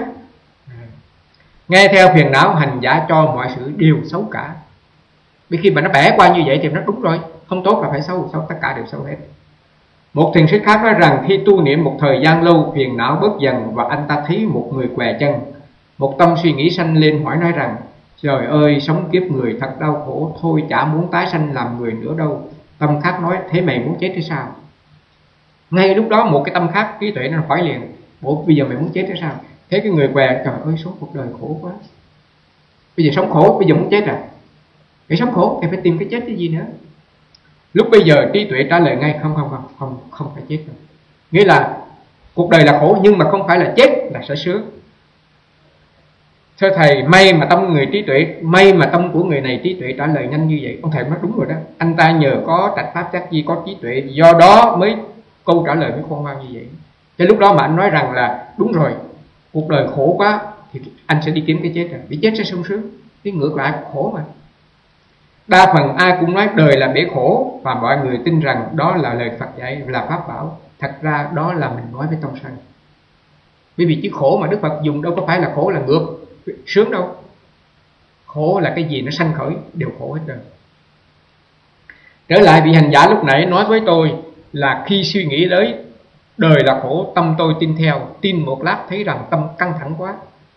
Nghe theo phiền não, hành giả cho mọi sự đều xấu cả. Bởi khi mà nó bẻ qua như vậy thì nó đúng rồi, không tốt là phải xấu, xấu tất cả đều xấu hết. Một thiền sư khác nói rằng khi tu niệm một thời gian lâu, phiền não bớt dần và anh ta thấy một người què chân. Một tâm suy nghĩ sanh lên hỏi nói rằng trời ơi, sống kiếp người thật đau khổ, thôi chả muốn tái sanh làm người nữa đâu. Tâm khác nói thế mày muốn chết hay sao? Ngay lúc đó một cái tâm khác trí tuệ nó hỏi liền, bộ bây giờ mày muốn chết hay sao? Thế cái người què, trời ơi sống cuộc đời khổ quá, bây giờ sống khổ, bây giờ muốn chết à? Để sống khổ thì phải tìm cái chết cái gì nữa. Lúc bây giờ trí tuệ trả lời ngay không không không không không phải chết đâu. Nghĩa là cuộc đời là khổ nhưng mà không phải là chết là sẽ sướng. Thưa thầy, may mà tâm người trí tuệ, may mà tâm của người này trí tuệ trả lời nhanh như vậy. Ông thầy nói đúng rồi đó, anh ta nhờ có trạch pháp giác chi, có trí tuệ, do đó mới câu trả lời mới khoan khoan như vậy. Thế lúc đó mà anh nói rằng là đúng rồi, cuộc đời khổ quá thì anh sẽ đi kiếm cái chết rồi, vì chết sẽ sung sướng. Cái ngược lại khổ mà. Đa phần ai cũng nói đời là bể khổ, và mọi người tin rằng đó là lời Phật dạy, là pháp bảo. Thật ra đó là mình nói với tâm sân. Bởi vì chữ khổ mà Đức Phật dùng đâu có phải là khổ là ngược sướng đâu. Khổ là cái gì nó sanh khởi đều khổ hết rồi. Trở lại vị hành giả lúc nãy nói với tôi là khi suy nghĩ tới đời là khổ, tâm tôi tin theo, tin một lát thấy rằng tâm căng thẳng quá.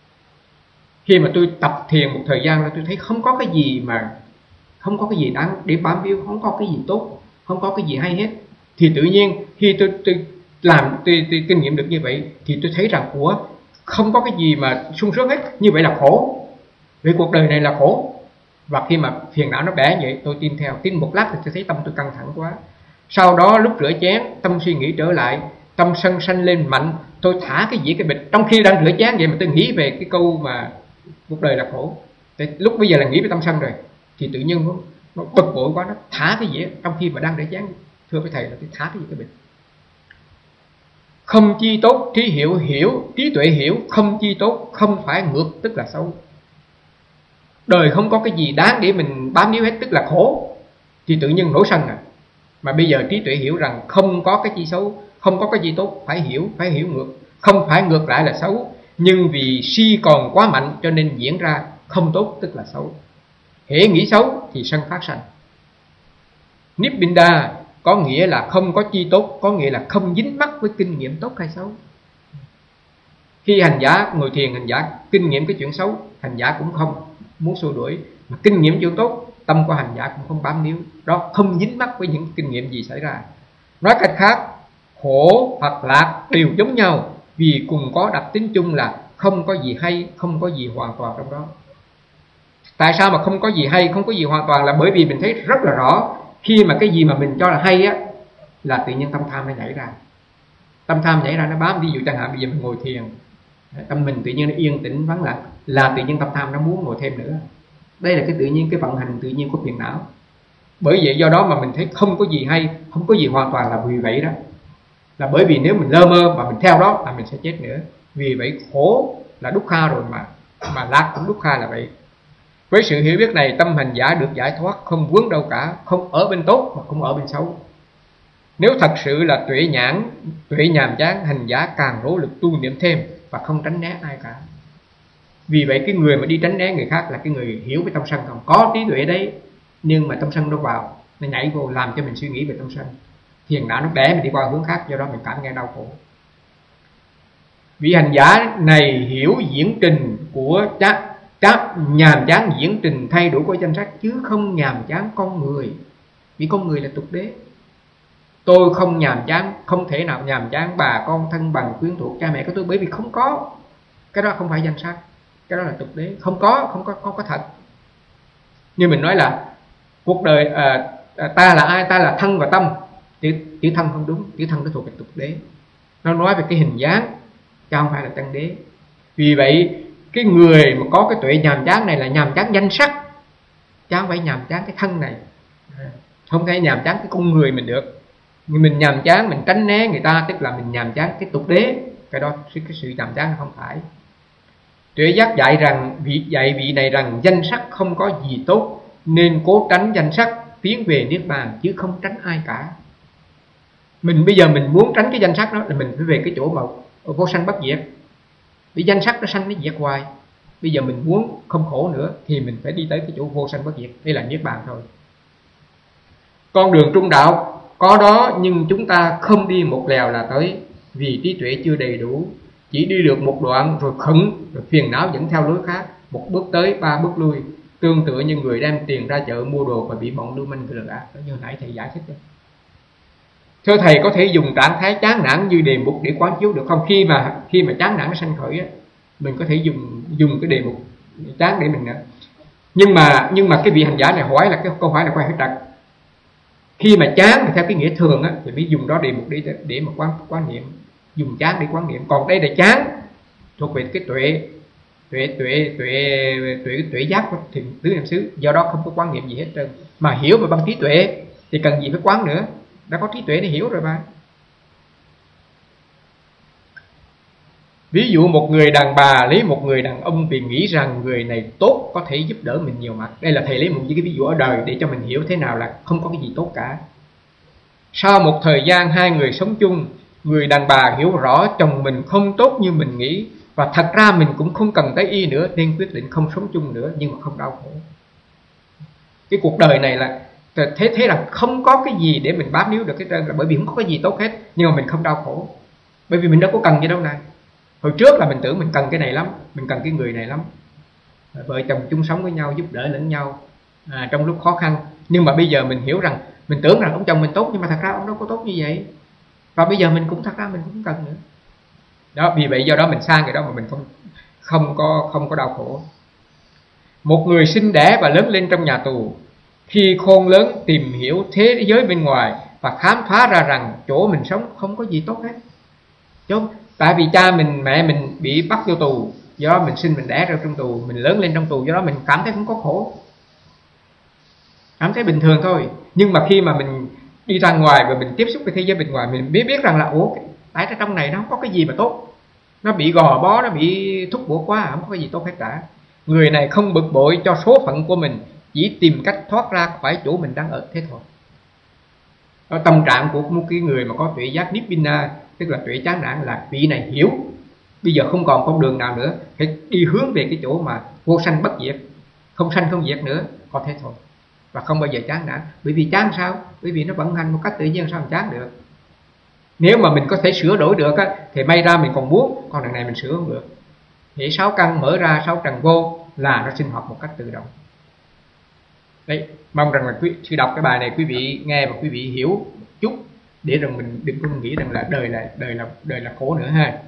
Khi mà tôi tập thiền một thời gian là tôi thấy không có cái gì mà không có cái gì đáng để bám víu, không có cái gì tốt, không có cái gì hay hết. Thì tự nhiên khi tôi, tôi làm tôi, tôi kinh nghiệm được như vậy thì tôi thấy rằng của không có cái gì mà sung sướng hết, như vậy là khổ. Vì cuộc đời này là khổ. Và khi mà phiền não nó bẻ vậy, tôi tin theo, tin một lát thì tôi thấy tâm tôi căng thẳng quá. Sau đó lúc rửa chén, tâm suy nghĩ trở lại, tâm sân sanh lên mạnh, tôi thả cái dĩa cái bịch. Trong khi đang rửa chén vậy mà tôi nghĩ về cái câu mà cuộc đời là khổ. Thì lúc bây giờ là nghĩ về tâm sân rồi, thì tự nhiên nó, nó bực bội quá, nó thả cái dĩa trong khi mà đang rửa chén. Thưa với thầy là tôi thả cái dĩa cái bịch. Không chi tốt, trí hiểu hiểu, trí tuệ hiểu, không chi tốt, không phải ngược tức là xấu. Đời không có cái gì đáng để mình bám níu hết, tức là khổ, thì tự nhiên nổi sân à. Mà bây giờ trí tuệ hiểu rằng không có cái gì xấu, không có cái gì tốt, phải hiểu, phải hiểu ngược. Không phải ngược lại là xấu, nhưng vì si còn quá mạnh cho nên diễn ra không tốt tức là xấu. Hễ nghĩ xấu thì sân phát sanh. Nibbida có nghĩa là không có chi tốt, có nghĩa là không dính mắc với kinh nghiệm tốt hay xấu. Khi hành giả ngồi thiền, hành giả kinh nghiệm cái chuyện xấu, hành giả cũng không muốn xua đuổi, mà kinh nghiệm chuyện tốt, tâm của hành giả cũng không bám níu. Đó, không dính mắc với những kinh nghiệm gì xảy ra. Nói cách khác, khổ hoặc lạc đều giống nhau, vì cùng có đặc tính chung là không có gì hay, không có gì hoàn toàn trong đó. Tại sao mà không có gì hay, không có gì hoàn toàn? Là bởi vì mình thấy rất là rõ, khi mà cái gì mà mình cho là hay á, là tự nhiên tâm tham nó nhảy ra. Tâm tham nhảy ra nó bám. Ví dụ chẳng hạn bây giờ mình ngồi thiền, tâm mình tự nhiên nó yên tĩnh vắng lặng, là tự nhiên tâm tham nó muốn ngồi thêm nữa. Đây là cái tự nhiên, cái vận hành tự nhiên của phiền não. Bởi vậy do đó mà mình thấy không có gì hay, không có gì hoàn toàn, là vì vậy đó. Là bởi vì nếu mình lơ mơ mà mình theo đó là mình sẽ chết nữa. Vì vậy khổ là dukkha rồi, mà mà lạc cũng dukkha là vậy. Với sự hiểu biết này, tâm hành giả được giải thoát, không vướng đâu cả, không ở bên tốt mà không ở bên xấu. Nếu thật sự là tuệ nhãn, tuệ nhàm chán, hành giả càng nỗ lực tu niệm thêm và không tránh né ai cả. Vì vậy cái người mà đi tránh né người khác là cái người hiểu về tâm sân không. Có trí tuệ đấy, nhưng mà tâm sân nó vào, nó nhảy vô làm cho mình suy nghĩ về tâm sân. Thiền não nó bẻ mình đi qua hướng khác, do đó mình cảm nghe đau khổ. Vị hành giả này hiểu diễn trình của chắc chắc nhàm chán diễn trình thay đổi của danh sách, chứ không nhàm chán con người. Vì con người là tục đế. Tôi không nhàm chán, không thể nào nhàm chán bà con thân bằng quyến thuộc cha mẹ của tôi, bởi vì không có. Cái đó không phải danh sách, cái đó là tục đế. Không có, không có, không có thật. Như mình nói là cuộc đời à, à, ta là ai? Ta là thân và tâm. Chữ, chữ thân không đúng, chữ thân nó thuộc về tục đế. Nó nói về cái hình dáng, chứ không phải là chân đế. Vì vậy cái người mà có cái tuệ nhàm chán này là nhàm chán danh sắc, chứ không phải nhàm chán cái thân này. Không thể nhàm chán cái con người mình được. Nhưng mình nhàm chán, mình tránh né người ta, tức là mình nhàm chán cái tục đế. Cái đó, cái sự nhàm chán không phải. Tuệ giác dạy rằng vị dạy vị này rằng danh sắc không có gì tốt, nên cố tránh danh sắc, tiến về niết bàn, chứ không tránh ai cả. Mình bây giờ mình muốn tránh cái danh sắc đó là mình phải về cái chỗ mà vô sanh bất diệt. Vì danh sắc nó sanh nó diệt hoài. Bây giờ mình muốn không khổ nữa thì mình phải đi tới cái chỗ vô sanh bất diệt. Đây là niết bàn thôi. Con đường trung đạo có đó, nhưng chúng ta không đi một lèo là tới, vì trí tuệ chưa đầy đủ. Chỉ đi được một đoạn rồi khẩn, rồi phiền não dẫn theo lối khác. Một bước tới ba bước lui, tương tự như người đem tiền ra chợ mua đồ và bị bọn lưu manh lừa gạt. Như hồi nãy thầy giải thích đó. Thưa thầy, có thể dùng trạng thái chán nản như đề mục để quán chiếu được không? Khi mà khi mà chán nản nó sanh khởi á, mình có thể dùng dùng cái đề mục chán để mình nữa. Nhưng mà nhưng mà cái vị hành giả này hỏi là cái câu hỏi này quay hết trật. Khi mà chán thì theo cái nghĩa thường á, thì mới dùng đó để mục đích để mà quán quán niệm, dùng chán để quán niệm. Còn đây là chán thuộc về cái tuệ tuệ tuệ tuệ tuệ tuệ giác của thiền tứ niệm xứ, do đó không có quán niệm gì hết trơn, mà hiểu mà bằng trí tuệ thì cần gì phải quán nữa, đã có trí tuệ để hiểu rồi mà. Ví dụ một người đàn bà lấy một người đàn ông vì nghĩ rằng người này tốt, có thể giúp đỡ mình nhiều mặt. Đây là thầy lấy một cái ví dụ ở đời để cho mình hiểu thế nào là không có cái gì tốt cả. Sau một thời gian hai người sống chung, người đàn bà hiểu rõ chồng mình không tốt như mình nghĩ, và thật ra mình cũng không cần tới y nữa, nên quyết định không sống chung nữa, nhưng mà không đau khổ. Cái cuộc đời này là thế thế là không có cái gì để mình bám níu được cái trơn, là bởi vì không có cái gì tốt hết, nhưng mà mình không đau khổ, bởi vì mình đâu có cần gì đâu này. Hồi trước là mình tưởng mình cần cái này lắm, mình cần cái người này lắm, vợ chồng chung sống với nhau, giúp đỡ lẫn nhau à, trong lúc khó khăn. Nhưng mà bây giờ mình hiểu rằng, mình tưởng rằng ông chồng mình tốt, nhưng mà thật ra ông đâu có tốt như vậy. Và bây giờ mình cũng thật ra mình cũng cần nữa. Đó, vì vậy do đó mình sang cái đó mà mình không không có không có đau khổ. Một người sinh đẻ và lớn lên trong nhà tù, khi khôn lớn tìm hiểu thế giới bên ngoài và khám phá ra rằng chỗ mình sống không có gì tốt hết. Chứ tại vì cha mình mẹ mình bị bắt vô tù, do đó mình sinh mình đẻ ra trong tù, mình lớn lên trong tù, do đó mình cảm thấy không có khổ, cảm thấy bình thường thôi. Nhưng mà khi mà mình đi ra ngoài và mình tiếp xúc với thế giới bên ngoài, mình biết biết rằng là ủa, tại trong này nó không có cái gì mà tốt, nó bị gò bó, nó bị thúc buộc quá, không có cái gì tốt hết cả. Người này không bực bội cho số phận của mình, chỉ tìm cách thoát ra khỏi chỗ mình đang ở thế thôi. Ở tâm trạng của một cái người mà có tuệ giác Nibbana, tức là tuệ chán nản, là vị này hiểu bây giờ không còn con đường nào nữa, phải đi hướng về cái chỗ mà vô sanh bất diệt, không sanh không diệt nữa, có thế thôi, và không bao giờ chán nản. Bởi vì chán sao? Bởi vì nó vận hành một cách tự nhiên, sao mà chán được? Nếu mà mình có thể sửa đổi được á, thì may ra mình còn muốn, còn đằng này mình sửa không được. Hệ sáu căn mở ra, sáu trần vô là nó sinh hoạt một cách tự động. Đấy, mong rằng là quý, khi đọc cái bài này quý vị nghe và quý vị hiểu chút, để rằng mình đừng có nghĩ rằng là đời là đời là đời là khổ nữa ha.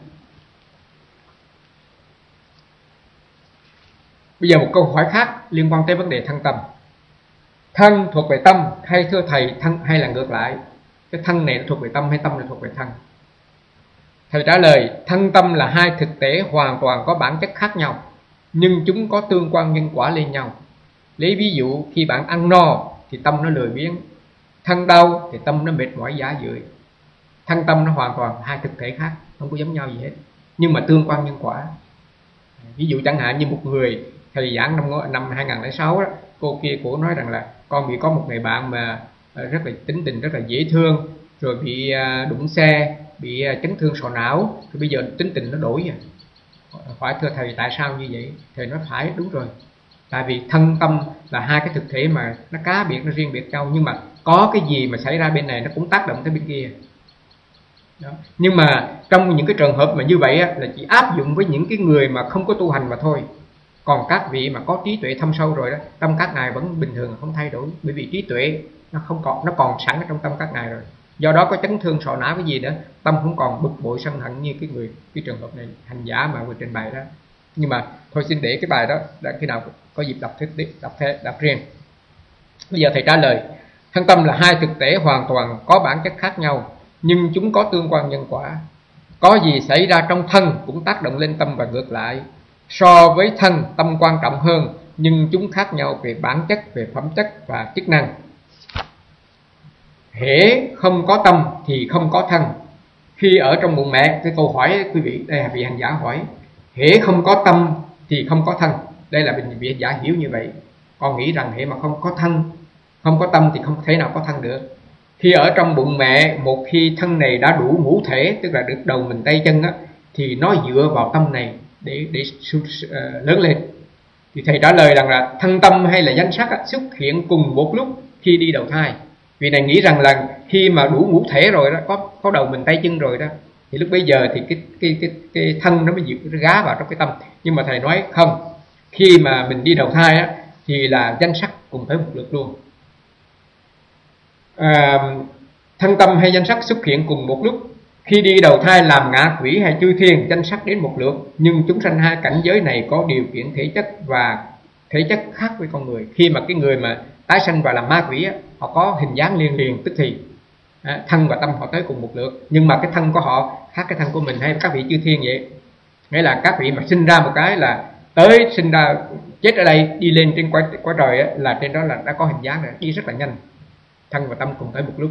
Bây giờ một câu hỏi khác liên quan tới vấn đề thân tâm. Thân thuộc về tâm hay thưa thầy thân, hay là ngược lại? Cái thân này nó thuộc về tâm hay tâm là thuộc về thân? Thầy trả lời, thân tâm là hai thực thể hoàn toàn có bản chất khác nhau, nhưng chúng có tương quan nhân quả lên nhau. Lấy ví dụ, khi bạn ăn no thì tâm nó lười biếng, thân đau thì tâm nó mệt mỏi giả dưỡi. Thân tâm nó hoàn toàn hai thực thể khác, không có giống nhau gì hết, nhưng mà tương quan nhân quả. Ví dụ chẳng hạn như một người, thầy giảng năm, năm hai không không sáu đó, cô kia cổ nói rằng là con bị có một người bạn mà rất là tính tình, rất là dễ thương, rồi bị đụng xe, bị chấn thương sọ não, rồi bây giờ tính tình nó đổi. Hỏi thưa thầy tại sao như vậy? Thầy nói phải, đúng rồi, tại vì thân tâm là hai cái thực thể mà nó cá biệt, nó riêng biệt nhau, nhưng mà có cái gì mà xảy ra bên này nó cũng tác động tới bên kia. Đó. Nhưng mà trong những cái trường hợp mà như vậy á, là chỉ áp dụng với những cái người mà không có tu hành mà thôi. Còn các vị mà có trí tuệ thâm sâu rồi đó, tâm các ngài vẫn bình thường, không thay đổi, bởi vì trí tuệ nó không còn, nó còn sẵn ở trong tâm các ngài rồi. Do đó có chấn thương sọ não cái gì đó, tâm không còn bực bội sân hận như cái người cái trường hợp này hành giả mà vừa trình bày đó. Nhưng mà thôi xin để cái bài đó đã khi nào có dịp đọc thế đọc thế đọc riêng. Bây giờ thầy trả lời, thân tâm là hai thực thể hoàn toàn có bản chất khác nhau, nhưng chúng có tương quan nhân quả. Có gì xảy ra trong thân cũng tác động lên tâm và ngược lại. So với thân, tâm quan trọng hơn, nhưng chúng khác nhau về bản chất, về phẩm chất và chức năng. Hễ không có tâm thì không có thân. Khi ở trong bụng mẹ, cái câu hỏi quý vị, đây là vị hành giả hỏi, hễ không có tâm thì không có thân. Đây là vị hành giả hiểu như vậy. Con nghĩ rằng hễ mà không có thân, không có tâm thì không thể nào có thân được. Khi ở trong bụng mẹ, một khi thân này đã đủ ngũ thể, tức là được đầu mình tay chân á, thì nó dựa vào tâm này để để uh, lớn lên. Thì thầy trả lời rằng là thân tâm hay là danh sắc á, xuất hiện cùng một lúc khi đi đầu thai. Vì này nghĩ rằng là khi mà đủ ngũ thể rồi đó, có có đầu mình tay chân rồi đó, thì lúc bây giờ thì cái cái cái cái thân nó mới dựa gá vào trong cái tâm. Nhưng mà thầy nói không, khi mà mình đi đầu thai á, thì là danh sắc cùng tới một lượt luôn. À, thân tâm hay danh sắc xuất hiện cùng một lúc. Khi đi đầu thai làm ngạ quỷ hay chư thiên, danh sắc đến một lượt, nhưng chúng sanh hai cảnh giới này có điều kiện thể chất và thể chất khác với con người. Khi mà cái người mà tái sanh và làm ma quỷ á, họ có hình dáng liền liền tức thì, à, thân và tâm họ tới cùng một lượt, nhưng mà cái thân của họ khác cái thân của mình hay các vị chư thiên vậy. Nghĩa là các vị mà sinh ra một cái là tới, sinh ra chết ở đây đi lên trên quả, quả trời á, là trên đó là đã có hình dáng rồi, đi rất là nhanh, thân và tâm cùng tới một lúc.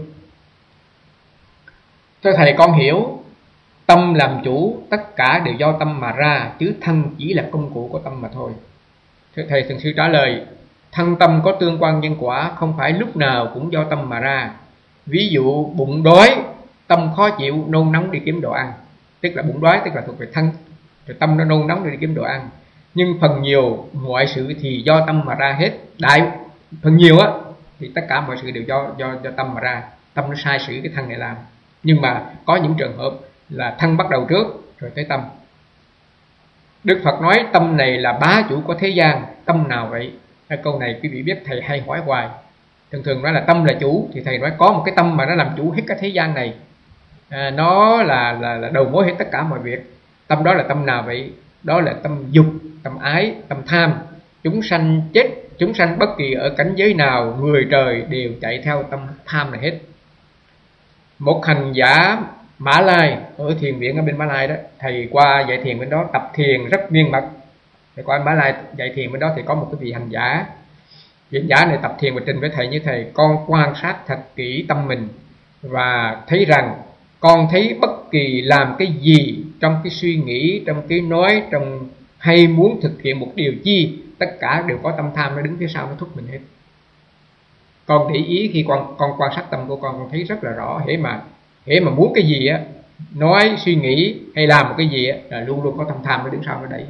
Thưa thầy, con hiểu tâm làm chủ, tất cả đều do tâm mà ra, chứ thân chỉ là công cụ của tâm mà thôi. Thưa thầy, thiền sư trả lời, thân tâm có tương quan nhân quả, không phải lúc nào cũng do tâm mà ra. Ví dụ bụng đói, tâm khó chịu, nôn nóng đi kiếm đồ ăn, tức là bụng đói tức là thuộc về thân, rồi tâm nó nôn nóng đi kiếm đồ ăn. Nhưng phần nhiều mọi sự thì do tâm mà ra hết. Đại phần nhiều á thì tất cả mọi sự đều do do do tâm mà ra. Tâm nó sai sử cái thân này làm. Nhưng mà có những trường hợp là thân bắt đầu trước rồi tới tâm. Đức Phật nói tâm này là bá chủ của thế gian. Tâm nào vậy? Cái câu này quý vị biết thầy hay hỏi hoài. Thường thường nói là tâm là chủ, thì thầy nói có một cái tâm mà nó làm chủ hết cái thế gian này, à, nó là, là là đầu mối hết tất cả mọi việc. Tâm đó là tâm nào vậy? Đó là tâm dục, tâm ái, tâm tham. Chúng sanh chết, chúng sanh bất kỳ ở cảnh giới nào, người trời đều chạy theo tâm tham này hết. Một hành giả Mã Lai ở thiền viện ở bên Mã Lai đó, thầy qua dạy thiền bên đó, tập thiền rất miên mật. Thầy qua Mã Lai dạy thiền bên đó thì có một cái vị hành giả. Vị hành giả này tập thiền và trình với thầy như thầy, con quan sát thật kỹ tâm mình và thấy rằng con thấy bất kỳ làm cái gì, trong cái suy nghĩ, trong cái nói, trong hay muốn thực hiện một điều chi, tất cả đều có tâm tham nó đứng phía sau nó thúc mình hết. Con để ý khi con con quan sát tâm của con, con thấy rất là rõ. Hễ mà hễ mà muốn cái gì á, nói, suy nghĩ hay làm một cái gì á, là luôn luôn có tâm tham nó đứng sau nó đẩy.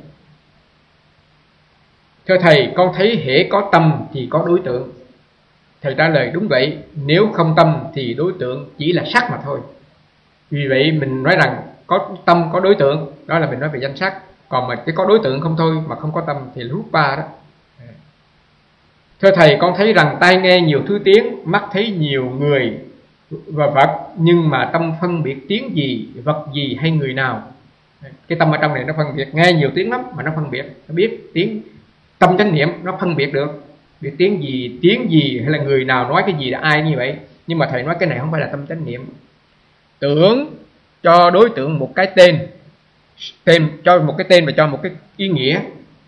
Thưa thầy, con thấy hễ có tâm thì có đối tượng. Thầy trả lời đúng vậy. Nếu không tâm thì đối tượng chỉ là sắc mà thôi. Vì vậy mình nói rằng có tâm có đối tượng, đó là mình nói về danh sắc. Còn mà cái có đối tượng không thôi mà không có tâm thì là hút ba đó. Thưa thầy, con thấy rằng tai nghe nhiều thứ tiếng, mắt thấy nhiều người và vật, nhưng mà tâm phân biệt tiếng gì, vật gì hay người nào. Cái tâm ở trong này nó phân biệt, nghe nhiều tiếng lắm mà nó phân biệt, nó biết tiếng. Tâm chánh niệm nó phân biệt được, biết tiếng gì, tiếng gì hay là người nào nói cái gì là ai như vậy. Nhưng mà thầy nói cái này không phải là tâm chánh niệm. Tưởng cho đối tượng một cái tên, tên cho một cái tên và cho một cái ý nghĩa.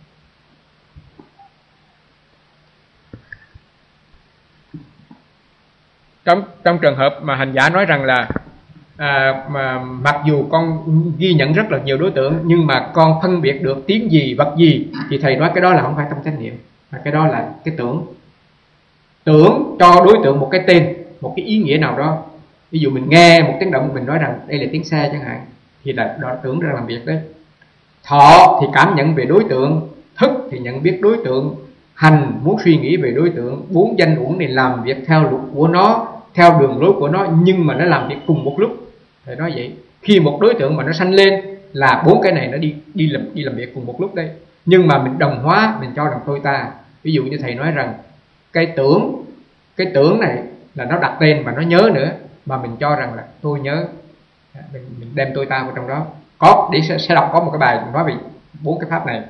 Trong, trong trường hợp mà hành giả nói rằng là à, mà mặc dù con ghi nhận rất là nhiều đối tượng, nhưng mà con phân biệt được tiếng gì, vật gì, thì thầy nói cái đó là không phải tâm chánh niệm, mà cái đó là cái tưởng. Tưởng cho đối tượng một cái tên, một cái ý nghĩa nào đó. Ví dụ mình nghe một tiếng động, mình nói rằng đây là tiếng xe chẳng hạn, thì là đó tưởng ra làm việc đấy. Thọ thì cảm nhận về đối tượng, thức thì nhận biết đối tượng, hành muốn suy nghĩ về đối tượng, bốn danh uẩn này làm việc theo luật của nó, theo đường lối của nó, nhưng mà nó làm việc cùng một lúc. Thầy nói vậy, khi một đối tượng mà nó sanh lên là bốn cái này nó đi đi làm đi làm việc cùng một lúc đây. Nhưng mà mình đồng hóa, mình cho rằng tôi ta. Ví dụ như thầy nói rằng cái tưởng, cái tưởng này là nó đặt tên và nó nhớ nữa, mà mình cho rằng là tôi nhớ, mình, mình đem tôi ta vào trong đó. Có để sẽ đọc có một cái bài nói về bốn cái pháp này.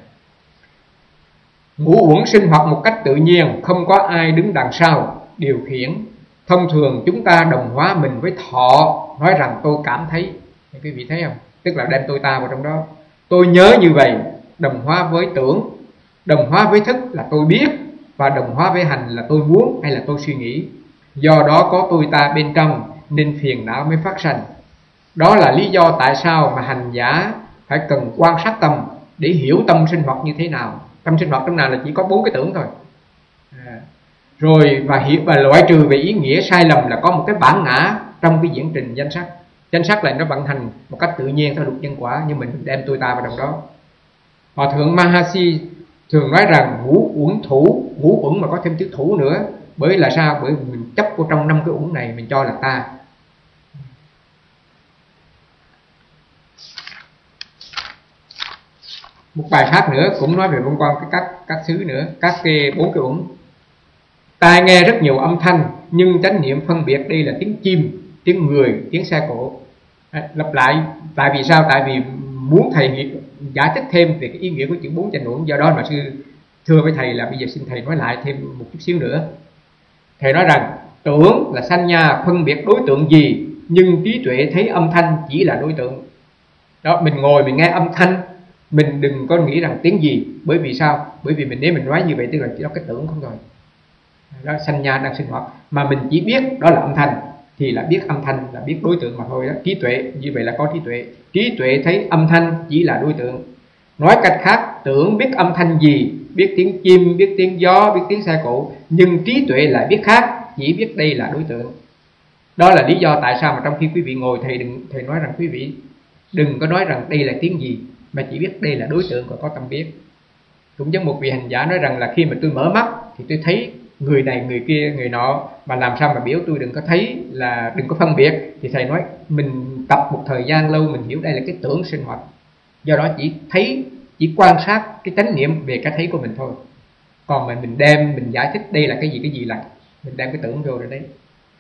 Ngũ uẩn sinh hoạt một cách tự nhiên, không có ai đứng đằng sau điều khiển. Thông thường chúng ta đồng hóa mình với thọ, nói rằng tôi cảm thấy. Quý vị thấy không? Tức là đem tôi ta vào trong đó. Tôi nhớ như vậy. Đồng hóa với tưởng, đồng hóa với thức là tôi biết, và đồng hóa với hành là tôi muốn hay là tôi suy nghĩ. Do đó có tôi ta bên trong nên phiền não mới phát sanh. Đó là lý do tại sao mà hành giả phải cần quan sát tâm để hiểu tâm sinh hoạt như thế nào. Tâm sinh hoạt trong nào là chỉ có bốn cái tưởng thôi. À, rồi và hiểu và loại trừ về ý nghĩa sai lầm là có một cái bản ngã trong cái diễn trình danh sắc. Danh sắc là nó vận hành một cách tự nhiên theo luật nhân quả, nhưng mình đem tôi ta vào trong đó. Hòa thượng Mahasi thường nói rằng ngũ uẩn thủ, ngũ uẩn mà có thêm chữ thủ nữa. Bởi là sao? Bởi vì mình chấp của trong năm cái uẩn này mình cho là ta. Một bài pháp nữa cũng nói về liên quan cái các các xứ nữa, các cái bốn cái uẩn. Tai nghe rất nhiều âm thanh, nhưng chánh niệm phân biệt đây là tiếng chim, tiếng người, tiếng xe cộ. À, lặp lại, tại vì sao? Tại vì muốn thầy giải thích thêm về cái ý nghĩa của chữ bốn chánh uẩn. Do đó mà sư thưa với thầy là bây giờ xin thầy nói lại thêm một chút xíu nữa. Thầy nói rằng tưởng là sanh nha phân biệt đối tượng gì, nhưng trí tuệ thấy âm thanh chỉ là đối tượng. Đó, mình ngồi mình nghe âm thanh, mình đừng có nghĩ rằng tiếng gì. Bởi vì sao? Bởi vì mình nếu mình nói như vậy tức là chỉ có cái tưởng không rồi. Đó, sanh nha đang sinh hoạt, mà mình chỉ biết đó là âm thanh thì là biết âm thanh, là biết đối tượng mà thôi đó. Trí tuệ như vậy là có trí tuệ. Trí tuệ thấy âm thanh chỉ là đối tượng. Nói cách khác, tưởng biết âm thanh gì, biết tiếng chim, biết tiếng gió, biết tiếng xe cộ, nhưng trí tuệ lại biết khác, chỉ biết đây là đối tượng. Đó là lý do tại sao mà trong khi quý vị ngồi, thầy đừng thầy nói rằng quý vị đừng có nói rằng đây là tiếng gì, mà chỉ biết đây là đối tượng và có tâm biết. Cũng giống một vị hành giả nói rằng là khi mà tôi mở mắt thì tôi thấy người này, người kia, người nọ, mà làm sao mà biểu tôi đừng có thấy, là đừng có phân biệt. Thì thầy nói mình tập một thời gian lâu mình hiểu đây là cái tưởng sinh hoạt. Do đó chỉ thấy, chỉ quan sát cái chánh niệm về cái thấy của mình thôi. Còn mình mình đem mình giải thích đây là cái gì cái gì là mình đem cái tưởng vô rồi đấy.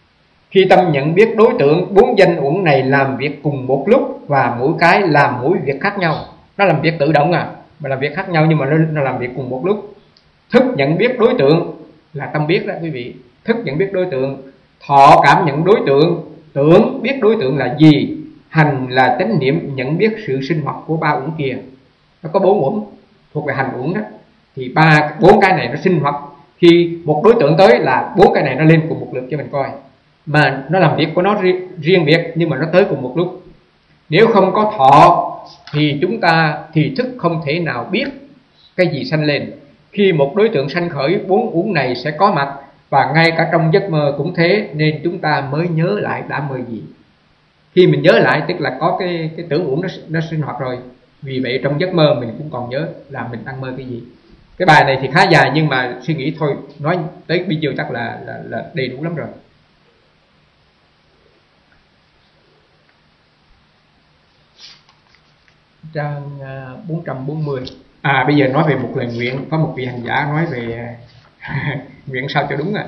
Khi tâm nhận biết đối tượng, bốn danh uẩn này làm việc cùng một lúc và mỗi cái làm mỗi việc khác nhau. Nó làm việc tự động à, mà làm việc khác nhau nhưng mà nó, nó làm việc cùng một lúc. Thức nhận biết đối tượng là tâm biết đó quý vị. Thức nhận biết đối tượng, thọ cảm nhận đối tượng, tưởng biết đối tượng là gì, hành là chánh niệm nhận biết sự sinh hoạt của ba uẩn kia. Nó có bốn uẩn thuộc về hành uẩn đó. Thì ba bốn cái này nó sinh hoạt, khi một đối tượng tới là bốn cái này nó lên cùng một lượt cho mình coi. Mà nó làm việc của nó riêng, riêng biệt nhưng mà nó tới cùng một lúc. Nếu không có thọ thì chúng ta thì thức không thể nào biết cái gì sanh lên. Khi một đối tượng sanh khởi, bốn uẩn này sẽ có mặt, và ngay cả trong giấc mơ cũng thế, nên chúng ta mới nhớ lại đã mơ gì. Khi mình nhớ lại tức là có cái cái tưởng uẩn nó nó sinh hoạt rồi. Vì vậy trong giấc mơ mình cũng còn nhớ là mình đang mơ cái gì. Cái bài này thì khá dài nhưng mà suy nghĩ thôi, nói tới bây giờ chắc là là, là đầy đủ lắm rồi. Trang bốn trăm bốn mươi. À bây giờ nói về một lời nguyện. Có một vị hành giả nói về nguyện sao cho đúng à.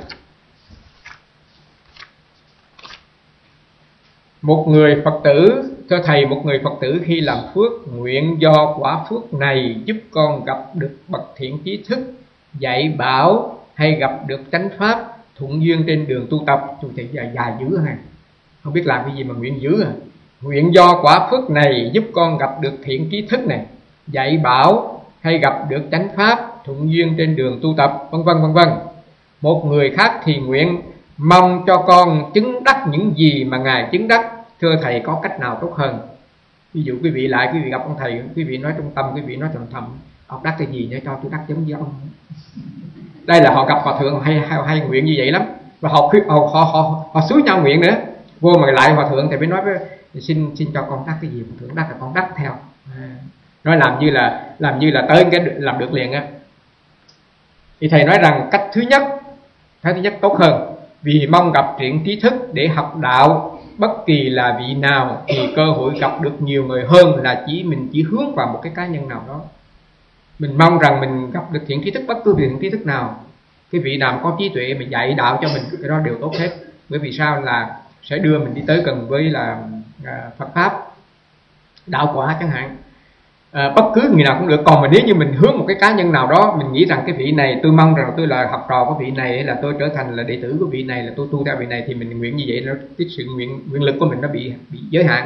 Một người Phật tử, thưa thầy, một người Phật tử khi làm phước nguyện do quả phước này giúp con gặp được bậc thiện trí thức, dạy bảo hay gặp được chánh pháp, thuận duyên trên đường tu tập. Chú thầy dài, dài dữ hả? Không biết làm cái gì mà nguyện dữ à. Nguyện do quả phước này giúp con gặp được thiện trí thức này, dạy bảo hay gặp được chánh pháp, thuận duyên trên đường tu tập, vân vân vân vân. Một người khác thì nguyện mong cho con chứng đắc những gì mà Ngài chứng đắc. Thưa thầy, có cách nào tốt hơn? Ví dụ quý vị lại, quý vị gặp ông thầy, quý vị nói trong tâm, quý vị nói thầm thầm, ông đắc cái gì để cho tôi đắc giống như ông. Đây là họ gặp hòa thượng hay hay, hay nguyện như vậy lắm. Và họ họ họ họ, họ xúi nhau nguyện nữa. Vô mà lại hòa thượng thì mới nói với, xin xin cho con đắc cái gì, hòa thượng đắc là con đắc theo. À, nói làm như là làm như là tới cái làm được liền á. Thì thầy nói rằng cách thứ nhất, cái thứ nhất tốt hơn, vì mong gặp thiện trí thức để học đạo. Bất kỳ là vị nào thì cơ hội gặp được nhiều người hơn là chỉ mình chỉ hướng vào một cái cá nhân nào đó. Mình mong rằng mình gặp được thiện trí thức, bất cứ thiện trí thức nào, cái vị nào có trí tuệ mà dạy đạo cho mình, cái đó đều tốt hết. Bởi vì sao? Là sẽ đưa mình đi tới gần với là à, Phật pháp, đạo quả chẳng hạn. À, bất cứ người nào cũng được. Còn mà nếu như mình hướng một cái cá nhân nào đó, mình nghĩ rằng cái vị này tôi mong rằng tôi là học trò của vị này, hay là tôi trở thành là đệ tử của vị này, là tôi tu theo vị này, thì mình nguyện như vậy, nó cái sự nguyện nguyện lực của mình nó bị bị giới hạn.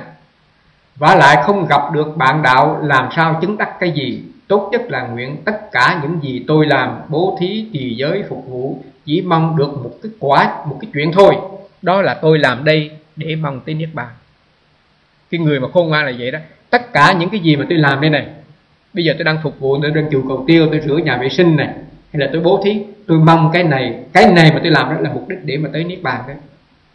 Và lại không gặp được bạn đạo, làm sao chứng đắc cái gì? Tốt nhất là nguyện tất cả những gì tôi làm, bố thí, trì giới, phục vụ, chỉ mong được một cái quả, một cái chuyện thôi. Đó là tôi làm đây để mong tới niết bàn. Cái người mà khôn ngoan là vậy đó. Tất cả những cái gì mà tôi làm đây này, bây giờ tôi đang phục vụ, tôi đang chùa cầu tiêu, tôi rửa nhà vệ sinh này, hay là tôi bố thí, tôi mong cái này, cái này mà tôi làm đó là mục đích để mà tới niết bàn đấy.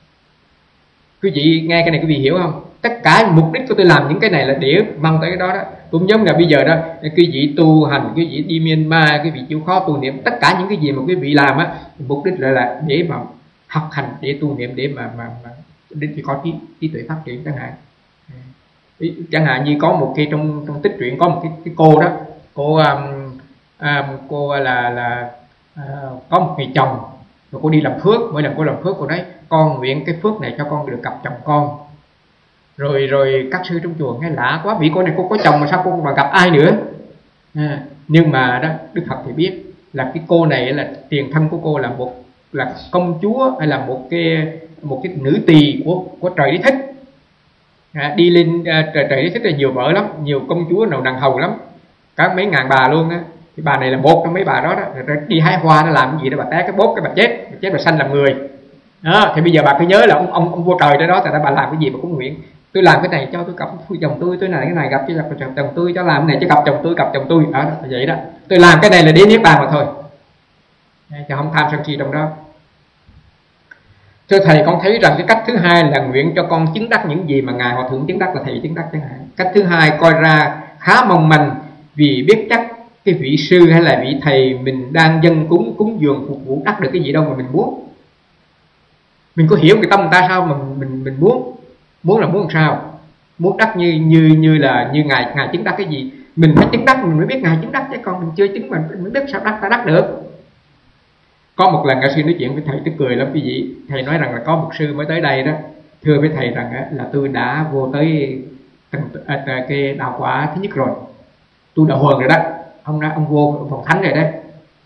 Quý vị nghe cái này quý vị hiểu không? Tất cả mục đích của tôi làm những cái này là để mong tới cái đó đó. Cũng giống là bây giờ đó, quý vị tu hành, quý vị đi Myanmar, quý vị chịu khó tu niệm, tất cả những cái gì mà quý vị làm á, mục đích là, là để mà học hành, để tu niệm, để mà mà, mà để có trí, trí tuệ phát triển chẳng hạn. Chẳng hạn như có một khi trong trong tích truyện có một cái, cái cô đó, cô um, um, cô là là uh, có một người chồng, rồi cô đi làm phước, mỗi lần cô làm phước cô nói con nguyện cái phước này cho con được gặp chồng con. Rồi rồi các sư trong chùa nghe lạ quá, vì cô này cô có chồng mà sao cô mà gặp ai nữa? À, nhưng mà đó Đức Phật thì biết là cái cô này là tiền thân của cô là một là công chúa hay là một cái một cái nữ tỳ của của trời đế thích. À, đi lên à, trời trời đế thích là nhiều vợ lắm, nhiều công chúa nào đàn hầu lắm, cả mấy ngàn bà luôn á. Cái bà này là một trong mấy bà đó đó. Rồi đi hái hoa nó làm cái gì đó, bà té cái bốt cái bà chết, bà chết bà sanh làm người. Đó, thì bây giờ bà cứ nhớ là ông ông ông vua trời đó đó, tại đó bà làm cái gì bà cũng nguyện. Tôi làm cái này cho tôi gặp chồng tôi, tôi này cái này gặp cho gặp chồng, chồng tôi, cho làm cái này cho gặp chồng tôi, gặp chồng tôi. Đó, vậy đó. Tôi làm cái này là để niết bàn mà thôi. Chứ không tham sân si trong đó. Thưa thầy, con thấy rằng cái cách thứ hai là nguyện cho con chứng đắc những gì mà ngài Hòa thượng chứng đắc là thầy chứng đắc chẳng hạn. Cách thứ hai coi ra khá mong manh, vì biết chắc cái vị sư hay là vị thầy mình đang dâng cúng cúng dường phục vụ đắc được cái gì đâu mà mình muốn. Mình có hiểu cái tâm người ta sao mà mình mình muốn muốn là muốn làm sao, muốn đắc như như như là như ngài ngài chứng đắc cái gì. Mình phải chứng đắc mình mới biết ngài chứng đắc, chứ còn mình chưa chứng mình mới biết sao đắc ta đắc được. Có một lần ngài sư nói chuyện với thầy tức cười lắm quý vị. Thầy nói rằng là có một sư mới tới đây đó, thưa với thầy rằng là tôi đã vô tới cái đạo quả thứ nhất rồi, tôi đã huần rồi đó. Ông nói ông vô phòng thánh rồi đấy.